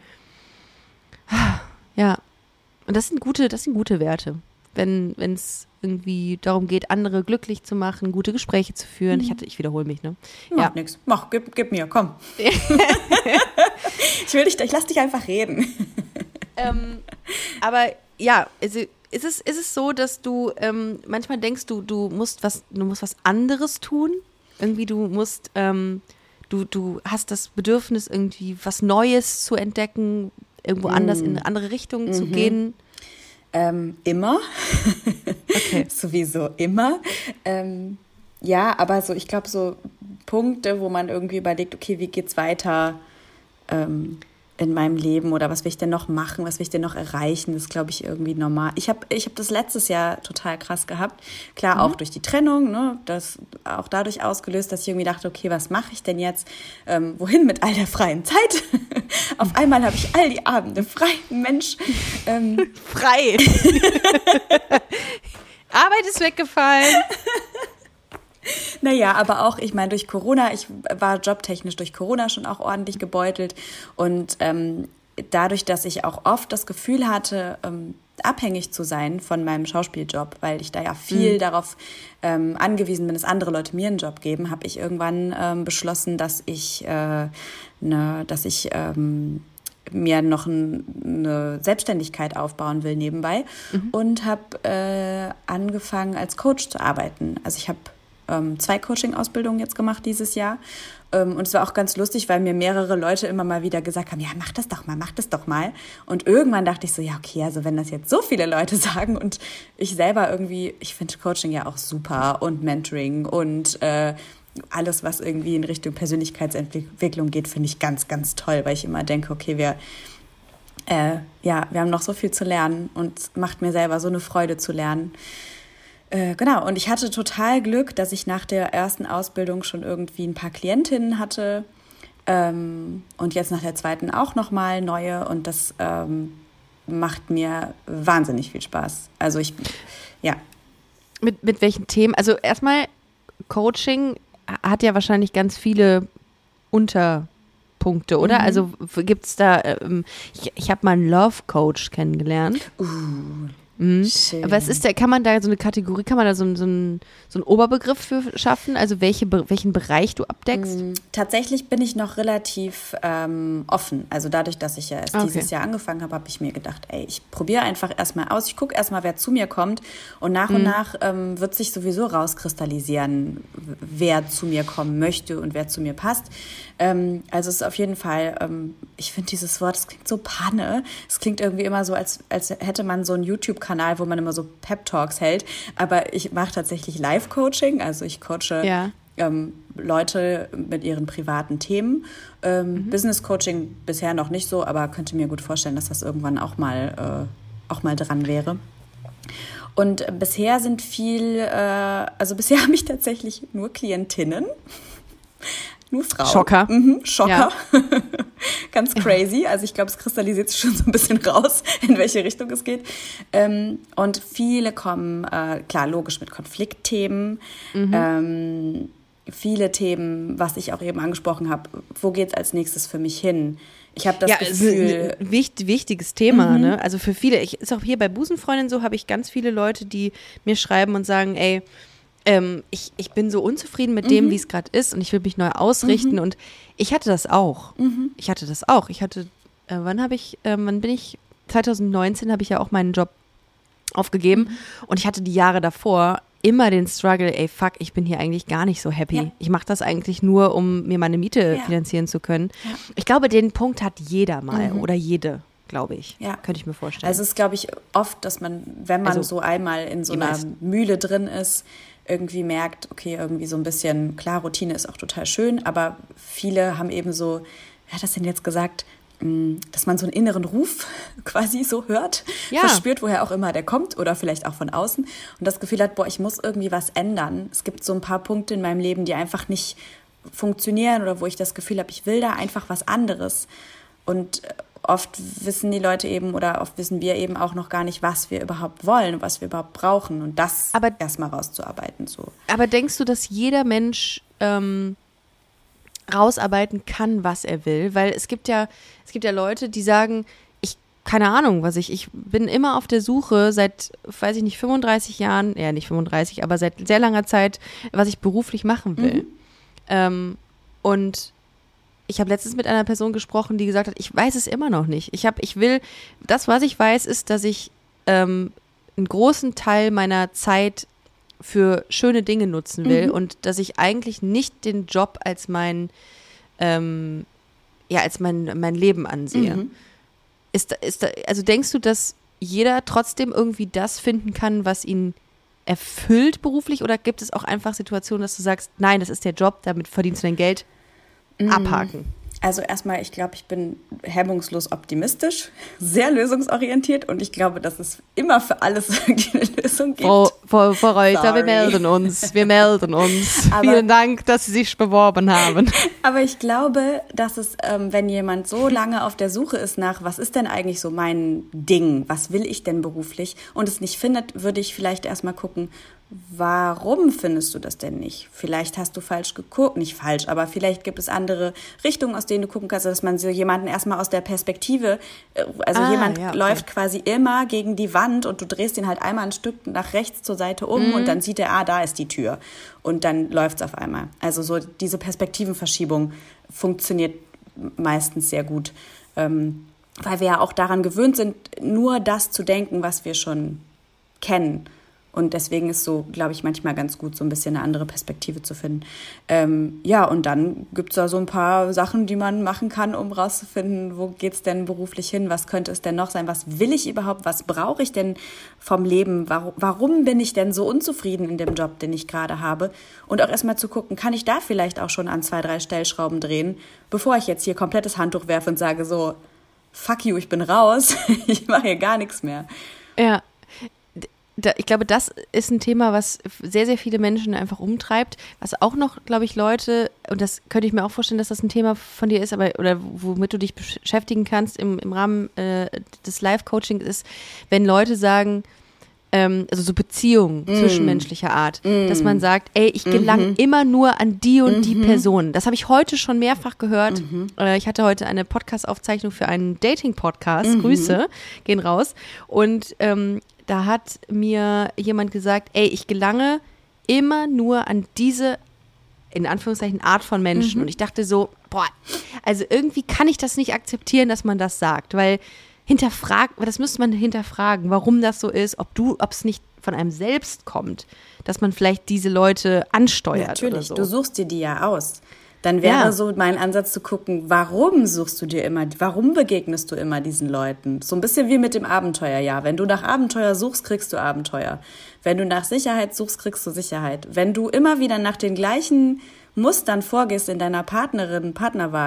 [SPEAKER 1] ja. Und das sind gute, das sind gute Werte. Wenn wenn es irgendwie darum geht, andere glücklich zu machen, gute Gespräche zu führen. Ich hatte, ich wiederhole mich, ne?
[SPEAKER 3] Macht
[SPEAKER 1] Ja.
[SPEAKER 3] nix. Mach, gib, gib mir, komm. ich will dich, ich lass dich einfach reden.
[SPEAKER 1] Ähm, aber ja, also ist es, ist es so, dass du ähm, manchmal denkst, du, du musst was, du musst was anderes tun? Irgendwie du musst, ähm, du, du hast das Bedürfnis, irgendwie was Neues zu entdecken, irgendwo mm. anders in eine andere Richtung mm-hmm. zu gehen?
[SPEAKER 3] Ähm, immer.
[SPEAKER 1] Okay.
[SPEAKER 3] Sowieso immer. Ähm, ja, aber so, ich glaube, so Punkte, wo man irgendwie überlegt, okay, wie geht's weiter ähm, in meinem Leben oder was will ich denn noch machen, was will ich denn noch erreichen, das ist, glaube ich, irgendwie normal. Ich habe ich hab das letztes Jahr total krass gehabt. Klar, mhm. auch durch die Trennung, ne, das auch dadurch ausgelöst, dass ich irgendwie dachte, okay, was mache ich denn jetzt? Ähm, wohin mit all der freien Zeit? Auf einmal habe ich all die Abende frei. Mensch. Ähm,
[SPEAKER 1] frei. Arbeit ist weggefallen.
[SPEAKER 3] Naja, aber auch, ich meine, durch Corona, ich war jobtechnisch durch Corona schon auch ordentlich gebeutelt und ähm, dadurch, dass ich auch oft das Gefühl hatte, ähm, abhängig zu sein von meinem Schauspieljob, weil ich da ja viel mhm. darauf ähm, angewiesen bin, dass andere Leute mir einen Job geben, habe ich irgendwann ähm, beschlossen, dass ich, äh, ne, dass ich ähm, mir noch ein, eine Selbstständigkeit aufbauen will nebenbei mhm. und habe äh, angefangen, als Coach zu arbeiten. Also ich habe ähm, zwei Coaching-Ausbildungen jetzt gemacht dieses Jahr. Ähm, und es war auch ganz lustig, weil mir mehrere Leute immer mal wieder gesagt haben, ja, mach das doch mal, mach das doch mal. Und irgendwann dachte ich so, ja, okay, also wenn das jetzt so viele Leute sagen und ich selber irgendwie, ich finde Coaching ja auch super und Mentoring und äh, alles, was irgendwie in Richtung Persönlichkeitsentwicklung geht, finde ich ganz, ganz toll, weil ich immer denke, okay, wir, äh, ja, wir haben noch so viel zu lernen und es macht mir selber so eine Freude zu lernen. Äh, genau, und ich hatte total Glück, dass ich nach der ersten Ausbildung schon irgendwie ein paar Klientinnen hatte ähm, und jetzt nach der zweiten auch nochmal neue und das ähm, macht mir wahnsinnig viel Spaß. Also ich, ja.
[SPEAKER 1] Mit, mit welchen Themen? Also erstmal Coaching hat ja wahrscheinlich ganz viele Unterpunkte, oder? Mhm. Also gibt es da, ähm, ich, ich habe mal einen Love Coach kennengelernt.
[SPEAKER 3] Uh,
[SPEAKER 1] mhm.
[SPEAKER 3] schön.
[SPEAKER 1] Was ist der, kann man da so eine Kategorie, kann man da so, so, einen, so einen Oberbegriff für schaffen? Also welche, welchen Bereich du abdeckst?
[SPEAKER 3] Mhm. Tatsächlich bin ich noch relativ ähm, offen. Also dadurch, dass ich ja erst
[SPEAKER 1] okay.
[SPEAKER 3] dieses Jahr angefangen habe, habe ich mir gedacht, ey, ich probiere einfach erstmal aus. Ich gucke erstmal, wer zu mir kommt. Und nach mhm. und nach ähm, wird sich sowieso rauskristallisieren, wer zu mir kommen möchte und wer zu mir passt. Ähm, also es ist auf jeden Fall, ähm, ich finde dieses Wort, es klingt so Panne. Es klingt irgendwie immer so, als, als hätte man so einen YouTube-Kanal, wo man immer so Pep-Talks hält. Aber ich mache tatsächlich Live-Coaching. Also ich coache
[SPEAKER 1] ja.
[SPEAKER 3] ähm, Leute mit ihren privaten Themen. Ähm, mhm. Business-Coaching bisher noch nicht so, aber könnte mir gut vorstellen, dass das irgendwann auch mal, äh, auch mal dran wäre. Und bisher sind viel, äh, also bisher habe ich tatsächlich nur Klientinnen. nur Frau.
[SPEAKER 1] Schocker.
[SPEAKER 3] Mhm, Schocker.
[SPEAKER 1] Ja.
[SPEAKER 3] Ganz crazy. Also ich glaube, es kristallisiert sich schon so ein bisschen raus, in welche Richtung es geht. Ähm, und viele kommen, äh, klar, logisch mit Konfliktthemen. Mhm. Ähm, viele Themen, was ich auch eben angesprochen habe. Wo geht's als nächstes für mich hin? Ich habe das
[SPEAKER 1] ja,
[SPEAKER 3] Gefühl...
[SPEAKER 1] ein wichtig, wichtiges Thema,
[SPEAKER 3] Mhm.
[SPEAKER 1] ne? Also für viele, ich, ist auch hier bei Busenfreundin so, habe ich ganz viele Leute, die mir schreiben und sagen, ey, ähm, ich, ich bin so unzufrieden mit dem,
[SPEAKER 3] Mhm.
[SPEAKER 1] wie es gerade ist und ich will mich neu ausrichten.
[SPEAKER 3] Mhm.
[SPEAKER 1] Und ich hatte das auch.
[SPEAKER 3] Mhm.
[SPEAKER 1] Ich hatte das auch. Ich hatte, äh, wann habe ich, äh, wann bin ich, zwanzig neunzehn habe ich ja auch meinen Job aufgegeben
[SPEAKER 3] Mhm.
[SPEAKER 1] und ich hatte die Jahre davor immer den Struggle, ey, fuck, ich bin hier eigentlich gar nicht so happy.
[SPEAKER 3] Ja.
[SPEAKER 1] Ich mache das eigentlich nur, um mir meine Miete
[SPEAKER 3] Ja.
[SPEAKER 1] finanzieren zu können.
[SPEAKER 3] Ja.
[SPEAKER 1] Ich glaube, den Punkt hat jeder mal
[SPEAKER 3] Mhm.
[SPEAKER 1] oder jede, glaube ich.
[SPEAKER 3] Ja.
[SPEAKER 1] Könnte ich mir vorstellen.
[SPEAKER 3] Also es ist, glaube ich, oft, dass man, wenn man
[SPEAKER 1] Also,
[SPEAKER 3] so einmal in so
[SPEAKER 1] die
[SPEAKER 3] einer
[SPEAKER 1] meisten.
[SPEAKER 3] Mühle drin ist, irgendwie merkt, okay, irgendwie so ein bisschen, klar, Routine ist auch total schön, aber viele haben eben so, wer hat das denn jetzt gesagt, mh, dass man so einen inneren Ruf quasi so hört,
[SPEAKER 1] Ja.
[SPEAKER 3] verspürt, woher auch immer der kommt oder vielleicht auch von außen und das Gefühl hat, boah, ich muss irgendwie was ändern. Es gibt so ein paar Punkte in meinem Leben, die einfach nicht funktionieren oder wo ich das Gefühl habe, ich will da einfach was anderes. Und oft wissen die Leute eben oder oft wissen wir eben auch noch gar nicht, was wir überhaupt wollen und was wir überhaupt brauchen und das
[SPEAKER 1] Aber-
[SPEAKER 3] erstmal rauszuarbeiten. So.
[SPEAKER 1] Aber denkst du, dass jeder Mensch ähm, rausarbeiten kann, was er will? Weil es gibt ja, es gibt ja Leute, die sagen, ich, keine Ahnung, was ich, ich bin immer auf der Suche seit, weiß ich nicht, fünfunddreißig Jahren, ja nicht fünfunddreißig, aber seit sehr langer Zeit, was ich beruflich machen will.
[SPEAKER 3] Mhm.
[SPEAKER 1] Ähm, und ich habe letztens mit einer Person gesprochen, die gesagt hat, ich weiß es immer noch nicht. Ich habe, ich will, das, was ich weiß, ist, dass ich ähm, einen großen Teil meiner Zeit für schöne Dinge nutzen will
[SPEAKER 3] Mhm.
[SPEAKER 1] und dass ich eigentlich nicht den Job als mein, ähm, ja, als mein, mein Leben ansehe.
[SPEAKER 3] Mhm.
[SPEAKER 1] Ist, da- ist, da- also denkst du, dass jeder trotzdem irgendwie das finden kann, was ihn erfüllt beruflich, oder gibt es auch einfach Situationen, dass du sagst, nein, das ist der Job, damit verdienst du dein Geld, abhaken?
[SPEAKER 3] Also erstmal, ich glaube, ich bin hemmungslos optimistisch, sehr lösungsorientiert und ich glaube, dass es immer für alles irgendwie eine Lösung gibt.
[SPEAKER 1] Frau, Frau, Frau Reuter,
[SPEAKER 3] Sorry.
[SPEAKER 1] wir melden uns, wir melden uns.
[SPEAKER 3] Aber-
[SPEAKER 1] Vielen Dank, dass Sie sich beworben haben.
[SPEAKER 3] Aber ich glaube, dass es, ähm, wenn jemand so lange auf der Suche ist nach, was ist denn eigentlich so mein Ding, was will ich denn beruflich und es nicht findet, würde ich vielleicht erstmal gucken, warum findest du das denn nicht? Vielleicht hast du falsch geguckt, nicht falsch, aber vielleicht gibt es andere Richtungen, aus denen du gucken kannst, dass man so jemanden erstmal aus der Perspektive, äh, also
[SPEAKER 1] Ah,
[SPEAKER 3] jemand
[SPEAKER 1] ja, okay.
[SPEAKER 3] läuft quasi immer gegen die Wand und du drehst ihn halt einmal ein Stück nach rechts zur Seite um
[SPEAKER 1] Mhm.
[SPEAKER 3] und dann sieht er, ah, da ist die Tür und dann läuft's auf einmal. Also so diese Perspektivenverschiebung funktioniert meistens sehr gut, ähm, weil wir ja auch daran gewöhnt sind, nur das zu denken, was wir schon kennen. Und deswegen ist so, glaube ich, manchmal ganz gut, so ein bisschen eine andere Perspektive zu finden. Ähm, ja, und dann gibt es da so ein paar Sachen, die man machen kann, um rauszufinden, wo geht's denn beruflich hin, was könnte es denn noch sein, was will ich überhaupt, was brauche ich denn vom Leben, warum, warum bin ich denn so unzufrieden in dem Job, den ich gerade habe? Und auch erstmal zu gucken, kann ich da vielleicht auch schon an zwei, drei Stellschrauben drehen, bevor ich jetzt hier komplettes Handtuch werfe und sage so, fuck you, ich bin raus, ich mache hier gar nichts mehr.
[SPEAKER 1] Ja. Da, ich glaube, das ist ein Thema, was sehr, sehr viele Menschen einfach umtreibt. Was auch noch, glaube ich, Leute, und das könnte ich mir auch vorstellen, dass das ein Thema von dir ist, aber oder womit du dich beschäftigen kannst im, im Rahmen äh, des Live-Coachings, ist, wenn Leute sagen, ähm, also so Beziehungen
[SPEAKER 3] Mm.
[SPEAKER 1] zwischenmenschlicher Art,
[SPEAKER 3] Mm.
[SPEAKER 1] dass man sagt, ey, ich gelang
[SPEAKER 3] Mhm.
[SPEAKER 1] immer nur an die und
[SPEAKER 3] Mhm.
[SPEAKER 1] die Person. Das habe ich heute schon mehrfach gehört.
[SPEAKER 3] Mhm.
[SPEAKER 1] Äh, ich hatte heute eine Podcast-Aufzeichnung für einen Dating-Podcast.
[SPEAKER 3] Mhm.
[SPEAKER 1] Grüße gehen raus. Und ähm, da hat mir jemand gesagt, ey, ich gelange immer nur an diese, in Anführungszeichen, Art von Menschen.
[SPEAKER 3] Mhm.
[SPEAKER 1] Und ich dachte so, boah, also irgendwie kann ich das nicht akzeptieren, dass man das sagt, weil hinterfragt, das müsste man hinterfragen, warum das so ist, ob du, ob es nicht von einem selbst kommt, dass man vielleicht diese Leute ansteuert
[SPEAKER 3] Natürlich,
[SPEAKER 1] oder so.
[SPEAKER 3] du suchst dir die ja aus. Dann wäre
[SPEAKER 1] Ja.
[SPEAKER 3] so mein Ansatz zu gucken, warum suchst du dir immer, warum begegnest du immer diesen Leuten? So ein bisschen wie mit dem Abenteuerjahr. Wenn du nach Abenteuer suchst, kriegst du Abenteuer. Wenn du nach Sicherheit suchst, kriegst du Sicherheit. Wenn du immer wieder nach den gleichen Mustern vorgehst in deiner Partnerin, Partnerwahl,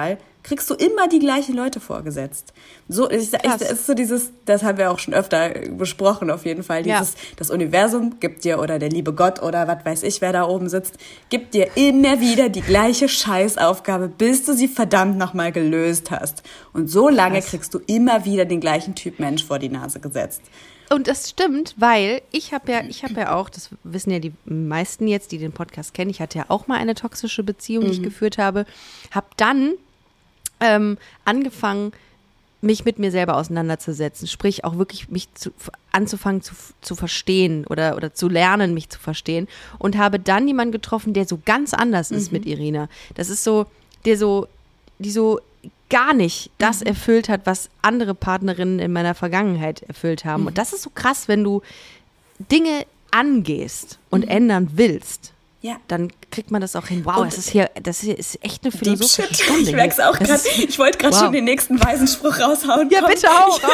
[SPEAKER 3] kriegst du immer die gleichen Leute vorgesetzt. So, ich, ich, das ist so dieses, das haben wir auch schon öfter besprochen auf jeden Fall, dieses, ja. das Universum gibt dir, oder der liebe Gott oder was weiß ich, wer da oben sitzt, gibt dir immer wieder die gleiche Scheißaufgabe, bis du sie verdammt nochmal gelöst hast. Und so lange Krass. kriegst du immer wieder den gleichen Typ Mensch vor die Nase gesetzt.
[SPEAKER 1] Und das stimmt, weil ich habe ja, ich habe ja auch, das wissen ja die meisten jetzt, die den Podcast kennen, ich hatte ja auch mal eine toxische Beziehung, die mhm. ich geführt habe, habe dann ähm, angefangen, mich mit mir selber auseinanderzusetzen, sprich auch wirklich mich zu, anzufangen zu, zu verstehen oder, oder zu lernen, mich zu verstehen, und habe dann jemanden getroffen, der so ganz anders ist mhm. mit Irina. Das ist so, der so, die so gar nicht das mhm. erfüllt hat, was andere Partnerinnen in meiner Vergangenheit erfüllt haben. Mhm. Und das ist so krass, wenn du Dinge angehst und mhm. ändern willst. Ja. Dann kriegt man das auch hin. Wow, das ist hier, das hier ist echt eine philosophische Stunde.
[SPEAKER 3] Ich merke es auch gerade. Ich wollte gerade wow. schon den nächsten weisen Spruch raushauen.
[SPEAKER 1] Ja, bitte hau raus.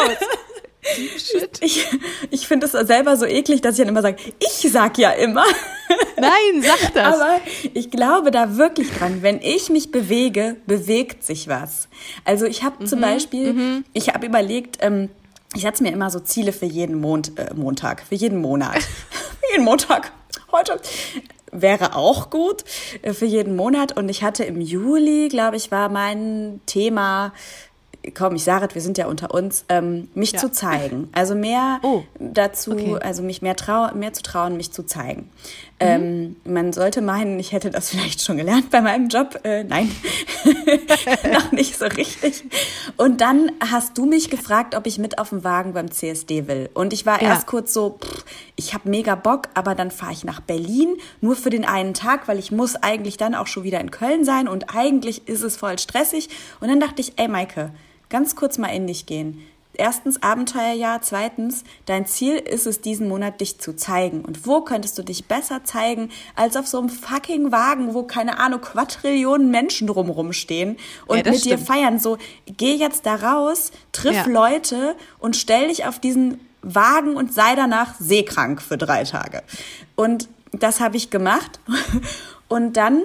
[SPEAKER 3] Shit. Ich, ich finde es selber so eklig, dass ich dann immer sage, ich sag ja immer.
[SPEAKER 1] Nein, sag das.
[SPEAKER 3] Aber ich glaube da wirklich dran, wenn ich mich bewege, bewegt sich was. Also ich habe mhm, zum Beispiel, mhm. ich habe überlegt, ähm, ich setze mir immer so Ziele für jeden Mond, äh, Montag, für jeden Monat. Für jeden Montag, heute. Wäre auch gut äh, für jeden Monat. Und ich hatte im Juli, glaube ich, war mein Thema, komm, ich sage es, wir sind ja unter uns, ähm, mich ja. zu zeigen. Also mehr oh. dazu, okay. also mich mehr, trau- mehr zu trauen, mich zu zeigen. Mhm. Ähm, man sollte meinen, ich hätte das vielleicht schon gelernt bei meinem Job. Äh, nein, noch nicht so richtig. Und dann hast du mich gefragt, ob ich mit auf den Wagen beim C S D will. Und ich war ja. erst kurz so, pff, ich habe mega Bock, aber dann fahre ich nach Berlin, nur für den einen Tag, weil ich muss eigentlich dann auch schon wieder in Köln sein und eigentlich ist es voll stressig. Und dann dachte ich, ey Maike, ganz kurz mal in dich gehen. Erstens Abenteuerjahr, zweitens, dein Ziel ist es, diesen Monat dich zu zeigen. Und wo könntest du dich besser zeigen, als auf so einem fucking Wagen, wo, keine Ahnung, Quadrillionen Menschen drumrum stehen und ja, mit stimmt. dir feiern. So, geh jetzt da raus, triff ja. Leute und stell dich auf diesen Wagen und sei danach seekrank für drei Tage. Und das habe ich gemacht. Und dann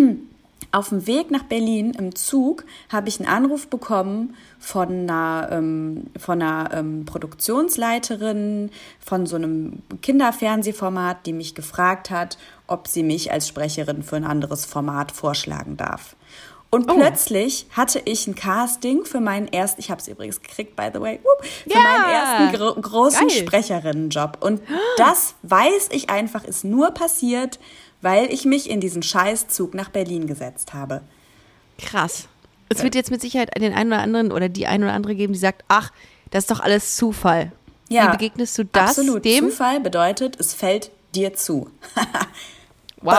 [SPEAKER 3] auf dem Weg nach Berlin im Zug habe ich einen Anruf bekommen von einer, ähm, von einer ähm, Produktionsleiterin von so einem Kinderfernsehformat, die mich gefragt hat, ob sie mich als Sprecherin für ein anderes Format vorschlagen darf. Und oh. plötzlich hatte ich ein Casting für meinen ersten, ich habe es übrigens gekriegt, by the way, whoop, für ja. meinen ersten gro- großen Geil. Sprecherinnenjob. Und das weiß ich einfach, ist nur passiert, weil ich mich in diesen Scheißzug nach Berlin gesetzt habe.
[SPEAKER 1] Krass. Es wird jetzt mit Sicherheit den einen oder anderen oder die ein oder andere geben, die sagt, ach, das ist doch alles Zufall. Ja, wie begegnest du das?
[SPEAKER 3] Absolut.
[SPEAKER 1] Dem?
[SPEAKER 3] Zufall bedeutet, es fällt dir zu.
[SPEAKER 1] Wow.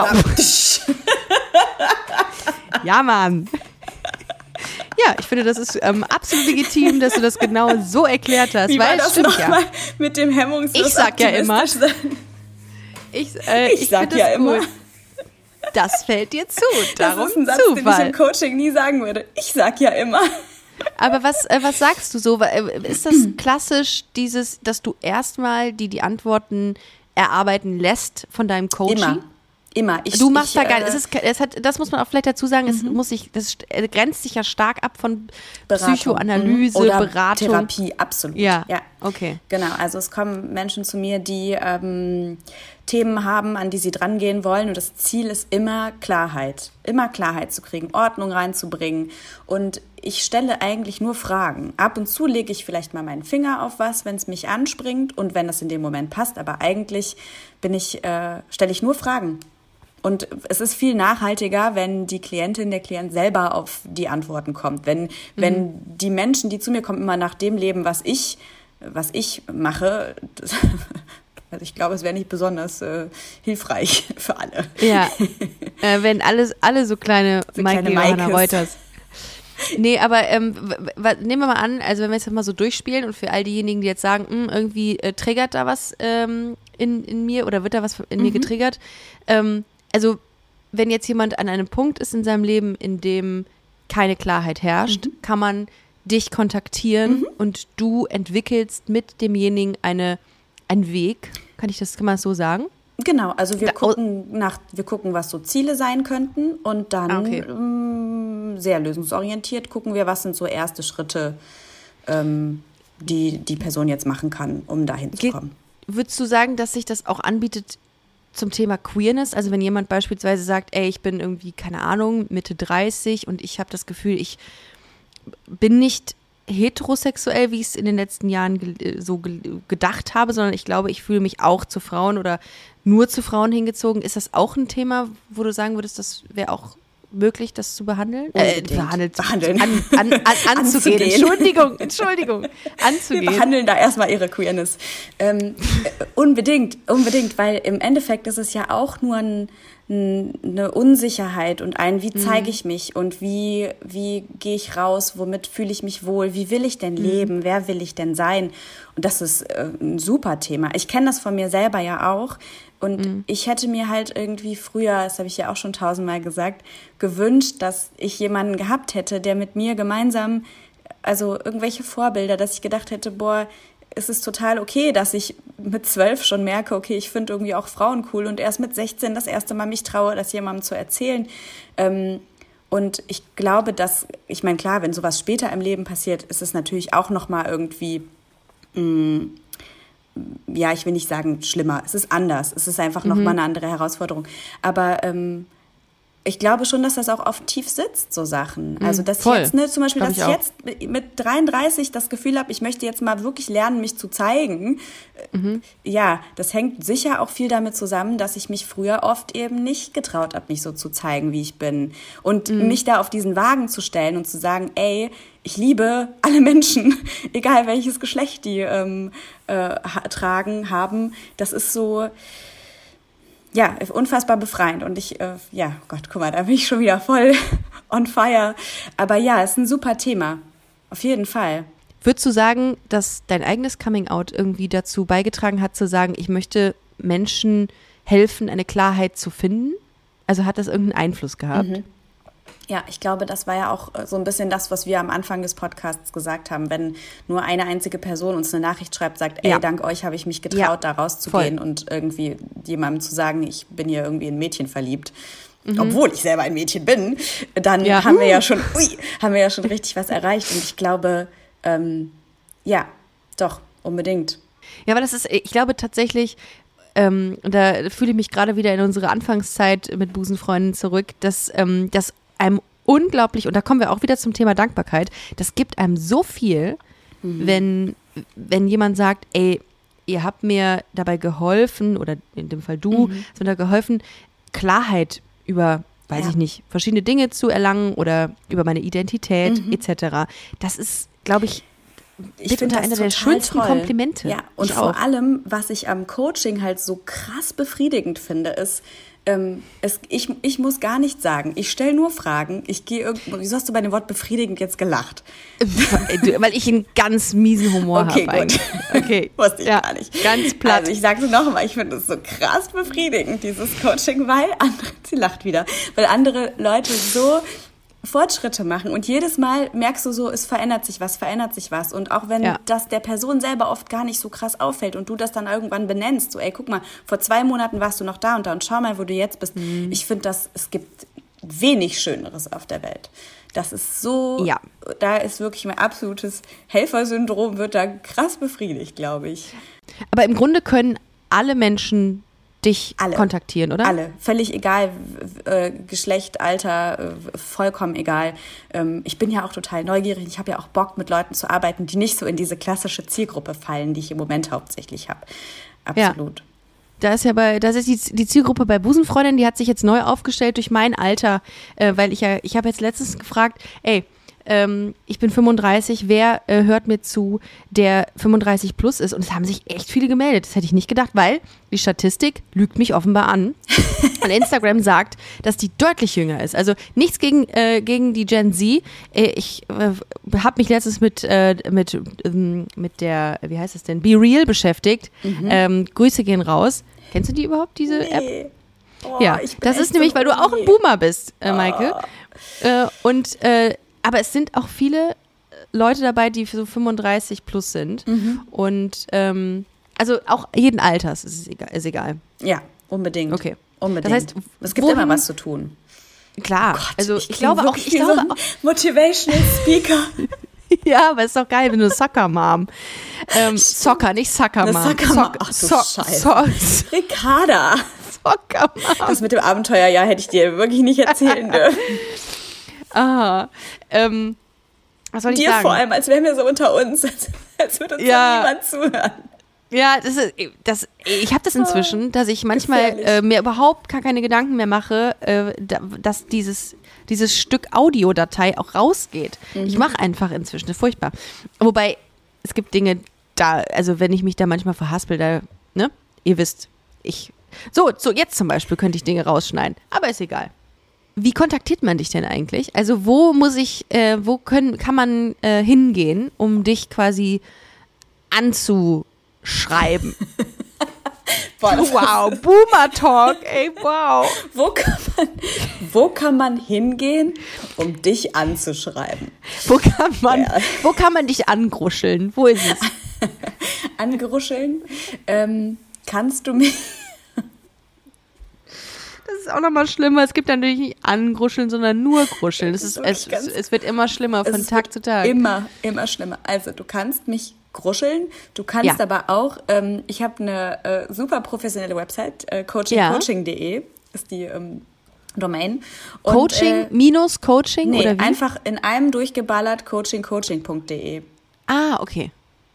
[SPEAKER 1] Ja, Mann. Ja, ich finde, das ist ähm, absolut legitim, dass du das genau so erklärt hast.
[SPEAKER 3] Wie
[SPEAKER 1] weil
[SPEAKER 3] war das
[SPEAKER 1] stimmt
[SPEAKER 3] noch
[SPEAKER 1] ja.
[SPEAKER 3] mal mit dem hemmungslos
[SPEAKER 1] Ich sag ja immer. Ich, äh, ich,
[SPEAKER 3] ich sag ja immer.
[SPEAKER 1] Gut. Das fällt dir zu. Darum
[SPEAKER 3] das ist ein Satz,
[SPEAKER 1] Zufall.
[SPEAKER 3] den ich im Coaching nie sagen würde. Ich sag ja immer.
[SPEAKER 1] Aber was, äh, was sagst du so? Ist das klassisch dieses, dass du erstmal die, die Antworten erarbeiten lässt von deinem Coaching?
[SPEAKER 3] Immer. Immer. Ich,
[SPEAKER 1] du machst
[SPEAKER 3] ich,
[SPEAKER 1] da gar
[SPEAKER 3] äh,
[SPEAKER 1] es ist, es hat, das muss man auch vielleicht dazu sagen, mhm. es muss sich, das grenzt sich ja stark ab von Beratung. Psychoanalyse,
[SPEAKER 3] Oder
[SPEAKER 1] Beratung.
[SPEAKER 3] Therapie, absolut.
[SPEAKER 1] Ja,
[SPEAKER 3] ja,
[SPEAKER 1] okay.
[SPEAKER 3] Genau, also es kommen Menschen zu mir, die ähm, Themen haben, an die sie drangehen wollen, und das Ziel ist immer Klarheit. Immer Klarheit zu kriegen, Ordnung reinzubringen, und ich stelle eigentlich nur Fragen. Ab und zu lege ich vielleicht mal meinen Finger auf was, wenn es mich anspringt und wenn das in dem Moment passt, aber eigentlich bin ich, äh, stelle ich nur Fragen. Und es ist viel nachhaltiger, wenn die Klientin, der Klient selber auf die Antworten kommt. Wenn, mhm. wenn die Menschen, die zu mir kommen, immer nach dem leben, was ich, was ich mache, das, also ich glaube, es wäre nicht besonders äh, hilfreich für alle.
[SPEAKER 1] Ja, äh, wenn alles, alle so kleine so Maike Johanna Reuters. Nee, aber ähm, w- w- nehmen wir mal an, also wenn wir jetzt mal so durchspielen und für all diejenigen, die jetzt sagen, mh, irgendwie äh, triggert da was ähm, in, in mir oder wird da was in mhm. mir getriggert, ähm, also wenn jetzt jemand an einem Punkt ist in seinem Leben, in dem keine Klarheit herrscht, mhm. kann man dich kontaktieren mhm. und du entwickelst mit demjenigen eine, einen Weg. Kann ich das, kann man das so sagen?
[SPEAKER 3] Genau, also wir
[SPEAKER 1] Da-
[SPEAKER 3] gucken nach, wir gucken, was so Ziele sein könnten und dann
[SPEAKER 1] Ah, okay.
[SPEAKER 3] ähm, sehr lösungsorientiert gucken wir, was sind so erste Schritte, ähm, die die Person jetzt machen kann, um dahin zu
[SPEAKER 1] Ge-
[SPEAKER 3] kommen.
[SPEAKER 1] Würdest du sagen, dass sich das auch anbietet zum Thema Queerness? Also wenn jemand beispielsweise sagt, ey, ich bin irgendwie, keine Ahnung, Mitte dreißig und ich habe das Gefühl, ich bin nicht heterosexuell, wie ich es in den letzten Jahren ge- so ge- gedacht habe, sondern ich glaube, ich fühle mich auch zu Frauen oder nur zu Frauen hingezogen. Ist das auch ein Thema, wo du sagen würdest, das wäre auch möglich, das zu behandeln? Äh,
[SPEAKER 3] Unbedingt.
[SPEAKER 1] behandelt,
[SPEAKER 3] Behandeln.
[SPEAKER 1] An, an, an, anzugehen.
[SPEAKER 3] Anzugehen.
[SPEAKER 1] Entschuldigung, Entschuldigung.
[SPEAKER 3] Wir
[SPEAKER 1] Anzugehen.
[SPEAKER 3] behandeln da erstmal ihre Queerness. Ähm, äh, unbedingt, unbedingt, weil im Endeffekt ist es ja auch nur ein, ein, eine Unsicherheit und ein, wie zeige ich mich und wie, wie gehe ich raus, womit fühle ich mich wohl, wie will ich denn leben, wer will ich denn sein? Und das ist äh, ein super Thema. Ich kenne das von mir selber ja auch. Und ich hätte mir halt irgendwie früher, das habe ich ja auch schon tausendmal gesagt, gewünscht, dass ich jemanden gehabt hätte, der mit mir gemeinsam, also irgendwelche Vorbilder, dass ich gedacht hätte, boah, es ist total okay, dass ich mit zwölf schon merke, okay, ich finde irgendwie auch Frauen cool und erst mit sechzehn das erste Mal mich traue, das jemandem zu erzählen. Ähm, und ich glaube, dass, ich meine, klar, wenn sowas später im Leben passiert, ist es natürlich auch nochmal irgendwie, mh, ja, ich will nicht sagen schlimmer, es ist anders, es ist einfach nochmal eine andere Herausforderung. Aber ähm, ich glaube schon, dass das auch oft tief sitzt, so Sachen. Also, dass
[SPEAKER 1] voll.
[SPEAKER 3] ich jetzt, ne, zum Beispiel,
[SPEAKER 1] Glaub
[SPEAKER 3] dass
[SPEAKER 1] ich
[SPEAKER 3] ich,
[SPEAKER 1] auch.
[SPEAKER 3] jetzt mit- mit dreiunddreißig das Gefühl habe, ich möchte jetzt mal wirklich lernen, mich zu zeigen.
[SPEAKER 1] Mhm.
[SPEAKER 3] Ja, das hängt sicher auch viel damit zusammen, dass ich mich früher oft eben nicht getraut habe, mich so zu zeigen, wie ich bin. Und
[SPEAKER 1] Mhm.
[SPEAKER 3] mich da auf diesen Wagen zu stellen und zu sagen, ey, ich liebe alle Menschen, egal welches Geschlecht die ähm, äh, ha- tragen, haben. Das ist so, ja, unfassbar befreiend. Und ich, äh, ja, Gott, guck mal, da bin ich schon wieder voll on fire. Aber ja, ist ein super Thema. Auf jeden Fall.
[SPEAKER 1] Würdest du sagen, dass dein eigenes Coming-out irgendwie dazu beigetragen hat, zu sagen, ich möchte Menschen helfen, eine Klarheit zu finden? Also hat das irgendeinen Einfluss gehabt?
[SPEAKER 3] Mhm. Ja, ich glaube, das war ja auch so ein bisschen das, was wir am Anfang des Podcasts gesagt haben. Wenn nur eine einzige Person uns eine Nachricht schreibt, sagt, ey,
[SPEAKER 1] Ja.
[SPEAKER 3] dank euch habe ich mich getraut,
[SPEAKER 1] Ja,
[SPEAKER 3] da rauszugehen
[SPEAKER 1] voll.
[SPEAKER 3] und irgendwie jemandem zu sagen, ich bin hier irgendwie in ein Mädchen verliebt. Obwohl ich selber ein Mädchen bin, dann
[SPEAKER 1] Ja.
[SPEAKER 3] haben wir ja schon, ui, haben wir ja schon richtig was erreicht. Und ich glaube, ähm, ja, doch, unbedingt.
[SPEAKER 1] Ja, aber das ist, ich glaube tatsächlich, ähm, und da fühle ich mich gerade wieder in unsere Anfangszeit mit Busenfreunden zurück, dass ähm, das einem unglaublich, und da kommen wir auch wieder zum Thema Dankbarkeit, das gibt einem so viel, wenn, wenn jemand sagt, ey, ihr habt mir dabei geholfen, oder in dem Fall du, hast mir da geholfen, Klarheit über, weiß
[SPEAKER 3] Ja.
[SPEAKER 1] ich nicht, verschiedene Dinge zu erlangen oder über meine Identität et cetera. Das ist, glaube ich,
[SPEAKER 3] Ich
[SPEAKER 1] mit
[SPEAKER 3] finde
[SPEAKER 1] unter
[SPEAKER 3] das
[SPEAKER 1] einer der
[SPEAKER 3] total
[SPEAKER 1] schönsten
[SPEAKER 3] toll.
[SPEAKER 1] Komplimente.
[SPEAKER 3] Ja, und
[SPEAKER 1] Ich
[SPEAKER 3] vor
[SPEAKER 1] auch.
[SPEAKER 3] allem, was ich am Coaching halt so krass befriedigend finde, ist, ähm, es, ich, ich muss gar nichts sagen. Ich stelle nur Fragen. Ich gehe irgendwo. Wieso hast du bei dem Wort befriedigend jetzt gelacht?
[SPEAKER 1] Du, weil ich einen ganz miesen Humor
[SPEAKER 3] Okay,
[SPEAKER 1] habe.
[SPEAKER 3] gut.
[SPEAKER 1] Okay,
[SPEAKER 3] Wusste ich
[SPEAKER 1] ja,
[SPEAKER 3] gar nicht.
[SPEAKER 1] Ganz platt.
[SPEAKER 3] Also ich sage es nochmal, ich finde es so krass befriedigend, dieses Coaching, weil andere, sie lacht wieder, weil andere Leute so Fortschritte machen und jedes Mal merkst du so, es verändert sich was, verändert sich was und auch wenn
[SPEAKER 1] Ja.
[SPEAKER 3] das der Person selber oft gar nicht so krass auffällt und du das dann irgendwann benennst, so ey, guck mal, vor zwei Monaten warst du noch da und da und schau mal, wo du jetzt bist.
[SPEAKER 1] Mhm.
[SPEAKER 3] Ich finde, dass es gibt wenig Schöneres auf der Welt. Das ist so,
[SPEAKER 1] Ja.
[SPEAKER 3] da ist wirklich mein absolutes Helfersyndrom, wird da krass befriedigt, glaube ich.
[SPEAKER 1] Aber im Grunde können alle Menschen dich
[SPEAKER 3] Alle.
[SPEAKER 1] kontaktieren, oder?
[SPEAKER 3] Alle, völlig egal, w- äh, Geschlecht, Alter, äh, vollkommen egal. Ähm, ich bin ja auch total neugierig. Ich habe ja auch Bock, mit Leuten zu arbeiten, die nicht so in diese klassische Zielgruppe fallen, die ich im Moment hauptsächlich habe. Absolut.
[SPEAKER 1] Da ist ja bei, das ist die, die Zielgruppe bei Busenfreundin, die hat sich jetzt neu aufgestellt durch mein Alter, äh, weil ich ja, ich habe jetzt letztens gefragt, ey, ähm, ich bin fünfunddreißig, wer äh, hört mir zu, der fünfunddreißig plus ist? Und es haben sich echt viele gemeldet. Das hätte ich nicht gedacht, weil die Statistik lügt mich offenbar an. Und Instagram sagt, dass die deutlich jünger ist. Also nichts gegen, äh, gegen die Gen Z. Äh, ich äh, habe mich letztens mit, äh, mit, ähm, mit der, wie heißt es denn, Be Real beschäftigt. Ähm, Grüße gehen raus. Kennst du die überhaupt, diese App?
[SPEAKER 3] Nee. Oh,
[SPEAKER 1] Ja,
[SPEAKER 3] ich bin
[SPEAKER 1] das
[SPEAKER 3] echt
[SPEAKER 1] ist nämlich,
[SPEAKER 3] so
[SPEAKER 1] weil du auch ein
[SPEAKER 3] uni.
[SPEAKER 1] Boomer bist, äh, Maike. Äh, und, äh, aber es sind auch viele Leute dabei, die so fünfunddreißig plus sind. Und ähm, also auch jeden Alters ist es egal. Ist egal.
[SPEAKER 3] Ja, Unbedingt.
[SPEAKER 1] Okay.
[SPEAKER 3] Unbedingt.
[SPEAKER 1] Das heißt,
[SPEAKER 3] es gibt
[SPEAKER 1] wohin-
[SPEAKER 3] immer was zu tun.
[SPEAKER 1] Klar,
[SPEAKER 3] Gott,
[SPEAKER 1] also
[SPEAKER 3] ich,
[SPEAKER 1] ich, glaube auch, ich
[SPEAKER 3] wie
[SPEAKER 1] glaube
[SPEAKER 3] so ein
[SPEAKER 1] auch,
[SPEAKER 3] Motivational Speaker.
[SPEAKER 1] ja, aber ist doch geil, wenn du Soccer Mom. Ähm, Soccer, nicht Sucker
[SPEAKER 3] Eine
[SPEAKER 1] Mom.
[SPEAKER 3] Soccer Mom. Ach du
[SPEAKER 1] so
[SPEAKER 3] Scheiße.
[SPEAKER 1] so
[SPEAKER 3] Ricarda.
[SPEAKER 1] Soccer Mom.
[SPEAKER 3] Das mit dem Abenteuerjahr hätte ich dir wirklich nicht erzählen dürfen.
[SPEAKER 1] Ah, ähm, was soll ich
[SPEAKER 3] Dir
[SPEAKER 1] sagen?
[SPEAKER 3] vor allem, als wären wir so unter uns, als, als würde uns
[SPEAKER 1] Ja.
[SPEAKER 3] da niemand zuhören.
[SPEAKER 1] Ja, das ist, das, ich habe das inzwischen, dass ich manchmal
[SPEAKER 3] Gefährlich.
[SPEAKER 1] äh, mir überhaupt gar keine Gedanken mehr mache, äh, da, dass dieses, dieses Stück Audiodatei auch rausgeht.
[SPEAKER 3] Mhm.
[SPEAKER 1] Ich mache einfach inzwischen, das ist furchtbar. Wobei, es gibt Dinge, da, also wenn ich mich da manchmal verhaspel, da, ne, ihr wisst, ich, so, so jetzt zum Beispiel könnte ich Dinge rausschneiden, aber ist egal. Wie kontaktiert man dich denn eigentlich? Also wo muss ich, äh, wo können, kann man äh, hingehen, um dich quasi anzuschreiben?
[SPEAKER 3] Boah, das
[SPEAKER 1] Wow, Boomer Talk, ey, wow.
[SPEAKER 3] Wo kann, man, wo kann man hingehen, um dich anzuschreiben?
[SPEAKER 1] Wo kann man,
[SPEAKER 3] Ja.
[SPEAKER 1] wo kann man dich angruscheln? Wo ist es?
[SPEAKER 3] Angeruscheln? Ähm, kannst du mich...
[SPEAKER 1] Das ist auch nochmal schlimmer. Es gibt natürlich nicht angruscheln, sondern nur gruscheln. Das
[SPEAKER 3] Das
[SPEAKER 1] ist,
[SPEAKER 3] ist
[SPEAKER 1] es,
[SPEAKER 3] wirklich
[SPEAKER 1] es,
[SPEAKER 3] ganz-
[SPEAKER 1] es wird immer schlimmer von
[SPEAKER 3] Es
[SPEAKER 1] Tag
[SPEAKER 3] wird
[SPEAKER 1] zu Tag.
[SPEAKER 3] Immer, immer schlimmer. Also du kannst mich gruscheln, du kannst
[SPEAKER 1] Ja.
[SPEAKER 3] aber auch, ähm, ich habe eine äh, super professionelle Website, äh, coaching
[SPEAKER 1] Ja.
[SPEAKER 3] coaching punkt de ist die ähm, Domain. Und,
[SPEAKER 1] Coaching
[SPEAKER 3] äh,
[SPEAKER 1] minus Coaching
[SPEAKER 3] nee,
[SPEAKER 1] oder wie?
[SPEAKER 3] einfach in einem durchgeballert coaching coaching punkt de.
[SPEAKER 1] Ah, okay.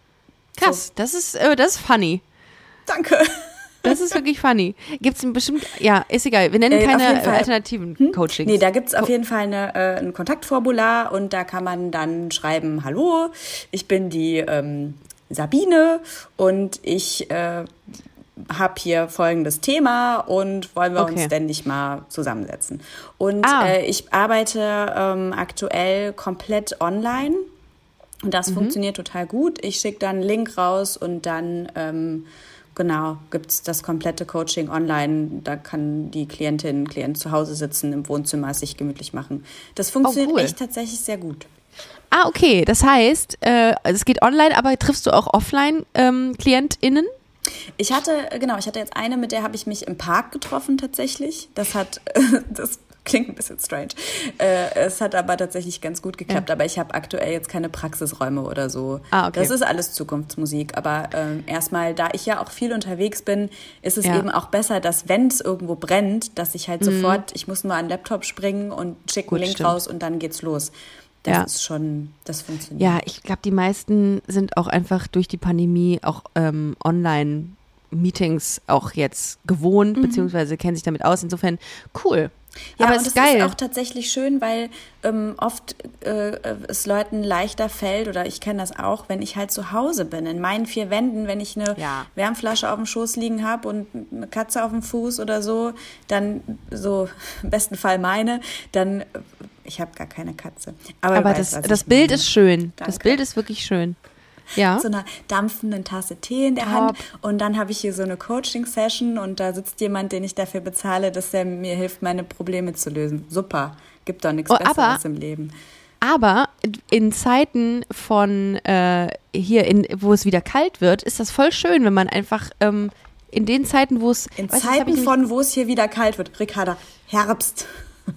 [SPEAKER 1] Krass, das ist, äh, das ist funny.
[SPEAKER 3] Danke.
[SPEAKER 1] Das ist wirklich funny. Gibt es bestimmt, ja, ist egal. Wir nennen
[SPEAKER 3] Äh, auf
[SPEAKER 1] keine
[SPEAKER 3] jeden Fall.
[SPEAKER 1] alternativen Coachings.
[SPEAKER 3] Nee, da gibt's auf jeden Fall eine, äh, ein Kontaktformular und da kann man dann schreiben, hallo, ich bin die ähm, Sabine und ich äh, habe hier folgendes Thema und wollen wir
[SPEAKER 1] Okay.
[SPEAKER 3] uns denn nicht mal zusammensetzen. Und
[SPEAKER 1] Ah.
[SPEAKER 3] äh, ich arbeite ähm, aktuell komplett online und das funktioniert total gut. Ich schicke dann einen Link raus und dann ähm, genau, gibt's das komplette Coaching online. Da kann die Klientin, Klient zu Hause sitzen, im Wohnzimmer es sich gemütlich machen. Das funktioniert
[SPEAKER 1] cool.
[SPEAKER 3] echt tatsächlich sehr gut.
[SPEAKER 1] Ah, okay. Das heißt, äh, es geht online, aber triffst du auch offline ähm, KlientInnen?
[SPEAKER 3] Ich hatte, genau, ich hatte jetzt eine, mit der habe ich mich im Park getroffen tatsächlich. Das hat, das klingt ein bisschen strange. Äh, es hat aber tatsächlich ganz gut geklappt.
[SPEAKER 1] Ja.
[SPEAKER 3] Aber ich habe aktuell jetzt keine Praxisräume oder so.
[SPEAKER 1] Ah, okay.
[SPEAKER 3] Das ist alles Zukunftsmusik. Aber ähm, erstmal, da ich ja auch viel unterwegs bin, ist es
[SPEAKER 1] Ja.
[SPEAKER 3] eben auch besser, dass wenn es irgendwo brennt, dass ich halt sofort, ich muss nur an den Laptop springen und schicke
[SPEAKER 1] Gut,
[SPEAKER 3] einen Link
[SPEAKER 1] stimmt.
[SPEAKER 3] raus und dann geht's los. Das
[SPEAKER 1] Ja.
[SPEAKER 3] ist schon, das funktioniert.
[SPEAKER 1] Ja, ich glaube, die meisten sind auch einfach durch die Pandemie auch ähm, Online-Meetings auch jetzt gewohnt, beziehungsweise kennen sich damit aus. Insofern cool.
[SPEAKER 3] Ja,
[SPEAKER 1] aber
[SPEAKER 3] und
[SPEAKER 1] es
[SPEAKER 3] es
[SPEAKER 1] ist geil.
[SPEAKER 3] ist auch tatsächlich schön, weil ähm, oft äh, es Leuten leichter fällt, oder ich kenne das auch, wenn ich halt zu Hause bin, in meinen vier Wänden, wenn ich eine
[SPEAKER 1] Ja.
[SPEAKER 3] Wärmflasche auf dem Schoß liegen habe und eine Katze auf dem Fuß oder so, dann so im besten Fall meine, dann, äh, ich habe gar keine Katze. Aber,
[SPEAKER 1] aber
[SPEAKER 3] du weißt,
[SPEAKER 1] das,
[SPEAKER 3] was
[SPEAKER 1] das
[SPEAKER 3] ich
[SPEAKER 1] Bild
[SPEAKER 3] meine.
[SPEAKER 1] ist schön. Das
[SPEAKER 3] Danke.
[SPEAKER 1] Bild ist wirklich schön. Ja.
[SPEAKER 3] So einer dampfenden Tasse Tee in der
[SPEAKER 1] Top.
[SPEAKER 3] Hand und dann habe ich hier so eine Coaching-Session und da sitzt jemand, den ich dafür bezahle, dass er mir hilft, meine Probleme zu lösen. Super, gibt doch nichts
[SPEAKER 1] Oh,
[SPEAKER 3] Besseres
[SPEAKER 1] aber-
[SPEAKER 3] im Leben.
[SPEAKER 1] Aber in Zeiten von äh, hier, in, wo es wieder kalt wird, ist das voll schön, wenn man einfach ähm, in den Zeiten, wo es
[SPEAKER 3] In
[SPEAKER 1] weißt du, das hab ich
[SPEAKER 3] Zeiten
[SPEAKER 1] nämlich-
[SPEAKER 3] von, wo es hier wieder kalt wird, Ricarda, Herbst.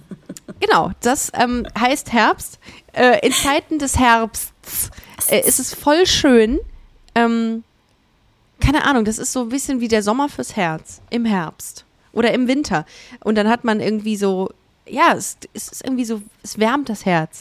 [SPEAKER 1] Genau, das ähm, heißt Herbst. Äh, in Zeiten des Herbsts äh, ist es voll schön. Ähm, keine Ahnung, das ist so ein bisschen wie der Sommer fürs Herz im Herbst oder im Winter. Und dann hat man irgendwie so, ja, es, es ist irgendwie so, es wärmt das Herz.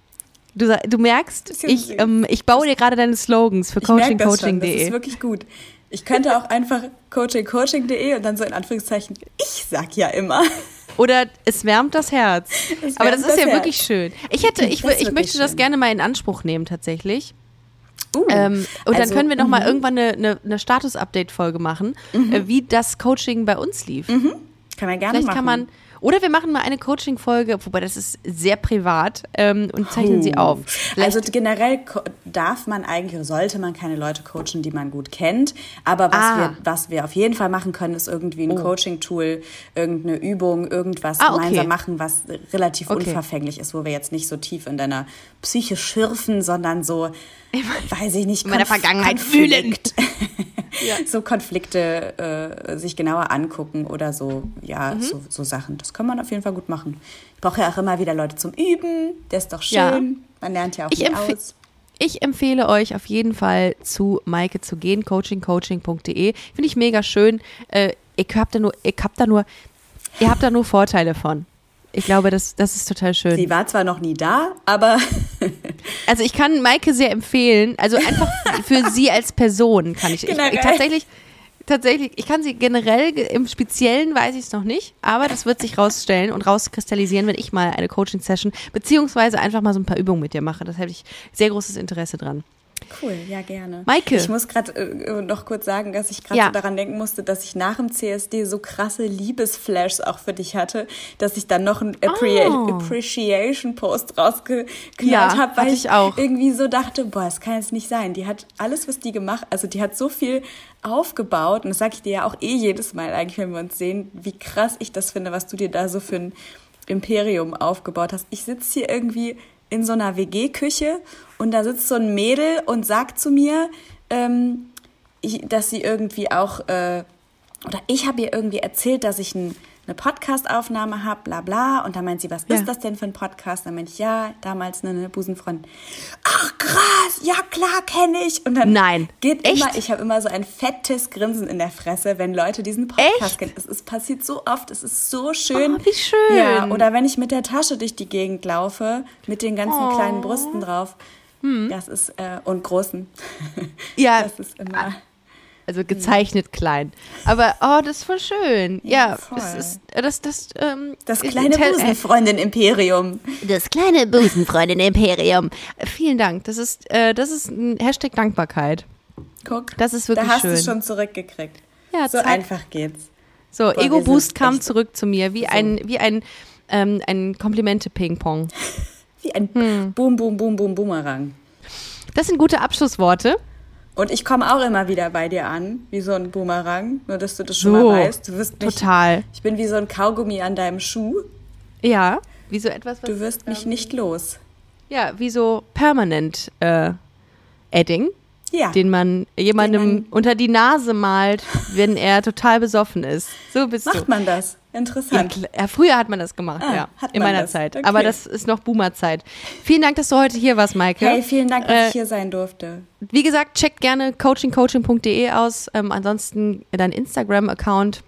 [SPEAKER 1] Du, sa- du merkst,
[SPEAKER 3] Bisschen
[SPEAKER 1] ich,
[SPEAKER 3] süß.
[SPEAKER 1] ähm, ich baue dir gerade deine Slogans für
[SPEAKER 3] Ich merke
[SPEAKER 1] coaching
[SPEAKER 3] das
[SPEAKER 1] coaching
[SPEAKER 3] schon, das
[SPEAKER 1] punkt
[SPEAKER 3] ist
[SPEAKER 1] de.
[SPEAKER 3] wirklich gut. Ich könnte auch einfach coaching coaching punkt de und dann so in Anführungszeichen, ich sag ja immer.
[SPEAKER 1] Oder es wärmt das Herz.
[SPEAKER 3] Es
[SPEAKER 1] Aber das
[SPEAKER 3] wärmt
[SPEAKER 1] ist
[SPEAKER 3] das
[SPEAKER 1] ja
[SPEAKER 3] Herz.
[SPEAKER 1] wirklich schön. Ich hätte, ich,
[SPEAKER 3] Das ist
[SPEAKER 1] ich
[SPEAKER 3] wirklich
[SPEAKER 1] möchte das
[SPEAKER 3] schön.
[SPEAKER 1] gerne mal in Anspruch nehmen tatsächlich.
[SPEAKER 3] Uh,
[SPEAKER 1] Ähm, und dann
[SPEAKER 3] also,
[SPEAKER 1] können wir noch mal
[SPEAKER 3] mhm.
[SPEAKER 1] irgendwann eine, eine, eine Status-Update-Folge machen, äh, wie das Coaching bei uns lief.
[SPEAKER 3] Kann man gerne
[SPEAKER 1] Vielleicht
[SPEAKER 3] machen.
[SPEAKER 1] kann man, oder wir machen mal eine Coaching-Folge, wobei das ist sehr privat ähm, und zeichnen sie auf. Vielleicht,
[SPEAKER 3] Also generell ko- darf man eigentlich, sollte man keine Leute coachen, die man gut kennt. Aber was,
[SPEAKER 1] Ah.
[SPEAKER 3] wir, was wir auf jeden Fall machen können, ist irgendwie ein
[SPEAKER 1] Oh.
[SPEAKER 3] Coaching-Tool, irgendeine Übung, irgendwas
[SPEAKER 1] Ah, okay.
[SPEAKER 3] gemeinsam machen, was relativ
[SPEAKER 1] Okay.
[SPEAKER 3] unverfänglich ist, wo wir jetzt nicht so tief in deiner Psyche schürfen, sondern so, weiß ich nicht,
[SPEAKER 1] in meiner
[SPEAKER 3] Konf-
[SPEAKER 1] Vergangenheit
[SPEAKER 3] Konflikt. ja. so Konflikte äh, sich genauer angucken oder so, ja, mhm. so, so Sachen. Das kann man auf jeden Fall gut machen. Ich brauche ja auch immer wieder Leute zum Üben. Das ist doch schön. Ja. Man lernt ja auch
[SPEAKER 1] ich
[SPEAKER 3] nie
[SPEAKER 1] empf-
[SPEAKER 3] aus.
[SPEAKER 1] Ich empfehle euch auf jeden Fall zu Maike zu gehen, coaching coaching punkt de. Finde ich mega schön. Äh, ich hab da nur, ich hab da nur, ihr habt da nur Vorteile von. Ich glaube, das, das ist total schön.
[SPEAKER 3] Sie war zwar noch nie da, aber...
[SPEAKER 1] Also ich kann Maike sehr empfehlen, also einfach für sie als Person kann ich, ich, ich tatsächlich, tatsächlich, ich kann sie generell, im Speziellen weiß ich es noch nicht, aber das wird sich rausstellen und rauskristallisieren, wenn ich mal eine Coaching-Session beziehungsweise einfach mal so ein paar Übungen mit dir mache. Das hätte ich sehr großes Interesse dran.
[SPEAKER 3] Cool, ja, gerne.
[SPEAKER 1] Maike.
[SPEAKER 3] Ich muss gerade äh, noch kurz sagen, dass ich gerade
[SPEAKER 1] ja.
[SPEAKER 3] so daran denken musste, dass ich nach dem C S D so krasse Liebesflashs auch für dich hatte, dass ich dann noch einen Appre-
[SPEAKER 1] oh.
[SPEAKER 3] Appreciation-Post rausgeknallt
[SPEAKER 1] ja,
[SPEAKER 3] habe, weil ich,
[SPEAKER 1] ich auch.
[SPEAKER 3] irgendwie so dachte, boah, das kann jetzt nicht sein. Die hat alles, was die gemacht, also die hat so viel aufgebaut und das sage ich dir ja auch eh jedes Mal eigentlich, wenn wir uns sehen, wie krass ich das finde, was du dir da so für ein Imperium aufgebaut hast. Ich sitze hier irgendwie in so einer W G-Küche und da sitzt so ein Mädel und sagt zu mir, ähm, ich, dass sie irgendwie auch, äh, oder ich habe ihr irgendwie erzählt, dass ich ein, eine Podcast-Aufnahme habe, bla bla. Und dann meint sie, was ja. ist das denn für ein Podcast? Dann meinte ich, ja, damals eine, eine Busenfreundin. Ach krass, ja klar, kenne ich. Und dann
[SPEAKER 1] Nein.
[SPEAKER 3] geht
[SPEAKER 1] Echt?
[SPEAKER 3] immer, ich habe immer so ein fettes Grinsen in der Fresse, wenn Leute diesen Podcast
[SPEAKER 1] Echt?
[SPEAKER 3] kennen. Es, es passiert so oft, es ist so schön.
[SPEAKER 1] Oh, wie schön.
[SPEAKER 3] Ja, oder wenn ich mit der Tasche durch die Gegend laufe, mit den ganzen
[SPEAKER 1] oh.
[SPEAKER 3] kleinen Brüsten drauf. Hm. Das ist, äh, und großen.
[SPEAKER 1] Ja.
[SPEAKER 3] Das ist immer...
[SPEAKER 1] Also gezeichnet hm. klein. Aber, oh, das ist voll schön. Ja,
[SPEAKER 3] ja voll.
[SPEAKER 1] das ist, das, das, ähm,
[SPEAKER 3] das kleine Busenfreundin-Imperium.
[SPEAKER 1] Das kleine Busenfreundin-Imperium. Vielen Dank. Das ist, äh, das ist ein Hashtag Dankbarkeit.
[SPEAKER 3] Guck,
[SPEAKER 1] das ist wirklich
[SPEAKER 3] da hast
[SPEAKER 1] schön.
[SPEAKER 3] du es schon zurückgekriegt.
[SPEAKER 1] Ja,
[SPEAKER 3] so
[SPEAKER 1] zack.
[SPEAKER 3] einfach geht's.
[SPEAKER 1] So, Boah, Ego-Boost kam zurück zu mir, wie so. ein, wie ein, ähm, ein Komplimente-Ping-Pong.
[SPEAKER 3] Wie ein hm. Boom, Boom, Boom, Boom, Boomerang.
[SPEAKER 1] Das sind gute Abschlussworte.
[SPEAKER 3] Und ich komme auch immer wieder bei dir an, wie so ein Boomerang, nur dass du das schon
[SPEAKER 1] so,
[SPEAKER 3] mal weißt. Du wirst mich,
[SPEAKER 1] total.
[SPEAKER 3] Ich bin wie so ein Kaugummi an deinem Schuh.
[SPEAKER 1] Ja, wie so etwas, was...
[SPEAKER 3] Du wirst mich ähm, nicht los.
[SPEAKER 1] Ja, wie so permanent äh, Edding,
[SPEAKER 3] ja.
[SPEAKER 1] den man jemandem den man unter die Nase malt, wenn er total besoffen ist. So bist
[SPEAKER 3] Macht
[SPEAKER 1] du.
[SPEAKER 3] Macht man das? Interessant.
[SPEAKER 1] Ja, ja, früher hat man das gemacht,
[SPEAKER 3] ah,
[SPEAKER 1] ja,
[SPEAKER 3] hat
[SPEAKER 1] in
[SPEAKER 3] man
[SPEAKER 1] meiner
[SPEAKER 3] das.
[SPEAKER 1] Zeit.
[SPEAKER 3] Okay.
[SPEAKER 1] Aber das ist noch Boomer-Zeit. Vielen Dank, dass du heute hier warst, Maike.
[SPEAKER 3] Hey, vielen Dank, dass
[SPEAKER 1] äh,
[SPEAKER 3] ich hier sein durfte.
[SPEAKER 1] Wie gesagt, checkt gerne coaching coaching punkt de aus. Ähm, ansonsten dein Instagram-Account.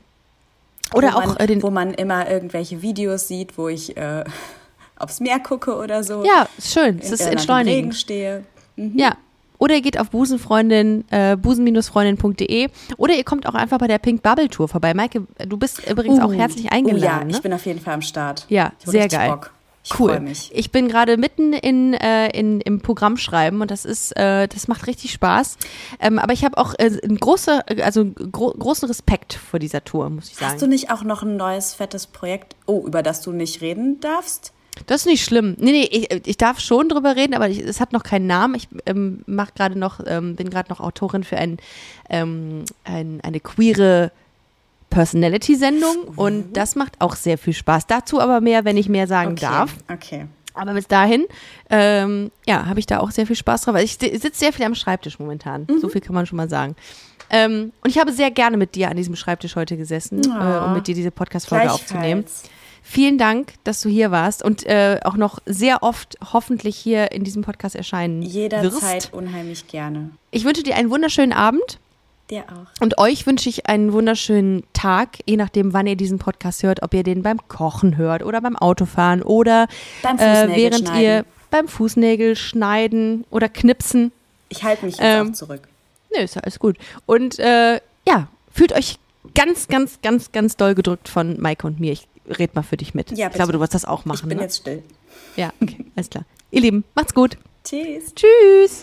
[SPEAKER 1] Oder
[SPEAKER 3] wo
[SPEAKER 1] auch
[SPEAKER 3] man,
[SPEAKER 1] äh, den.
[SPEAKER 3] Wo man immer irgendwelche Videos sieht, wo ich äh, aufs Meer gucke oder so.
[SPEAKER 1] Ja, ist schön. Es ist entschleunigend.
[SPEAKER 3] Im Regen stehe. Mhm.
[SPEAKER 1] Ja. Oder ihr geht auf Busenfreundin, äh, busen freundin punkt de oder ihr kommt auch einfach bei der Pink Bubble Tour vorbei. Maike, du bist übrigens uh, auch herzlich eingeladen.
[SPEAKER 3] Oh ja,
[SPEAKER 1] ne?
[SPEAKER 3] ich bin auf jeden Fall am Start.
[SPEAKER 1] Ja, sehr geil.
[SPEAKER 3] Bock. Ich
[SPEAKER 1] cool.
[SPEAKER 3] freue mich.
[SPEAKER 1] Ich bin gerade mitten in, äh, in, im Programm schreiben und das ist, äh, das macht richtig Spaß. Ähm, aber ich habe auch äh, einen große, also gro- großen Respekt vor dieser Tour, muss ich sagen.
[SPEAKER 3] Hast du nicht auch noch ein neues, fettes Projekt, oh, über das du nicht reden darfst?
[SPEAKER 1] Das ist nicht schlimm. Nee, nee, ich, ich darf schon drüber reden, aber ich, es hat noch keinen Namen. Ich ähm, mach gerade noch, ähm, bin gerade noch Autorin für ein, ähm, ein, eine queere Personality-Sendung mhm. und das macht auch sehr viel Spaß. Dazu aber mehr, wenn ich mehr sagen
[SPEAKER 3] okay.
[SPEAKER 1] darf.
[SPEAKER 3] Okay.
[SPEAKER 1] Aber bis dahin, ähm, ja, habe ich da auch sehr viel Spaß drauf. Ich sitze sehr viel am Schreibtisch momentan. Mhm. So viel kann man schon mal sagen. Ähm, und ich habe sehr gerne mit dir an diesem Schreibtisch heute gesessen,
[SPEAKER 3] oh.
[SPEAKER 1] äh, um mit dir diese Podcast-Folge aufzunehmen. Vielen Dank, dass du hier warst und äh, auch noch sehr oft hoffentlich hier in diesem Podcast erscheinen
[SPEAKER 3] Jederzeit
[SPEAKER 1] wirst.
[SPEAKER 3] Unheimlich gerne.
[SPEAKER 1] Ich wünsche dir einen wunderschönen Abend.
[SPEAKER 3] Dir auch.
[SPEAKER 1] Und euch wünsche ich einen wunderschönen Tag, je nachdem, wann ihr diesen Podcast hört, ob ihr den beim Kochen hört oder beim Autofahren oder
[SPEAKER 3] beim
[SPEAKER 1] äh, während schneiden. ihr beim Fußnägel schneiden oder knipsen.
[SPEAKER 3] Ich halte mich jetzt ähm, auch zurück.
[SPEAKER 1] Nö, ist alles gut. Und äh, ja, fühlt euch ganz, ganz, ganz, ganz doll gedrückt von Maike und mir. Ich red mal für dich mit.
[SPEAKER 3] Ja,
[SPEAKER 1] ich glaube, du wirst das auch machen.
[SPEAKER 3] Ich bin
[SPEAKER 1] ne?
[SPEAKER 3] jetzt still.
[SPEAKER 1] Ja, okay, alles klar. Ihr Lieben, macht's gut.
[SPEAKER 3] Tschüss.
[SPEAKER 1] Tschüss.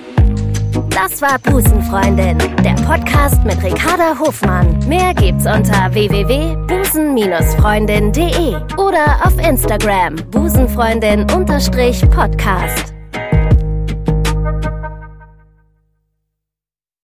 [SPEAKER 2] Das war Busenfreundin, der Podcast mit Ricarda Hofmann. Mehr gibt's unter w w w punkt busen freundin punkt de oder auf Instagram busenfreundin Unterstrich Podcast.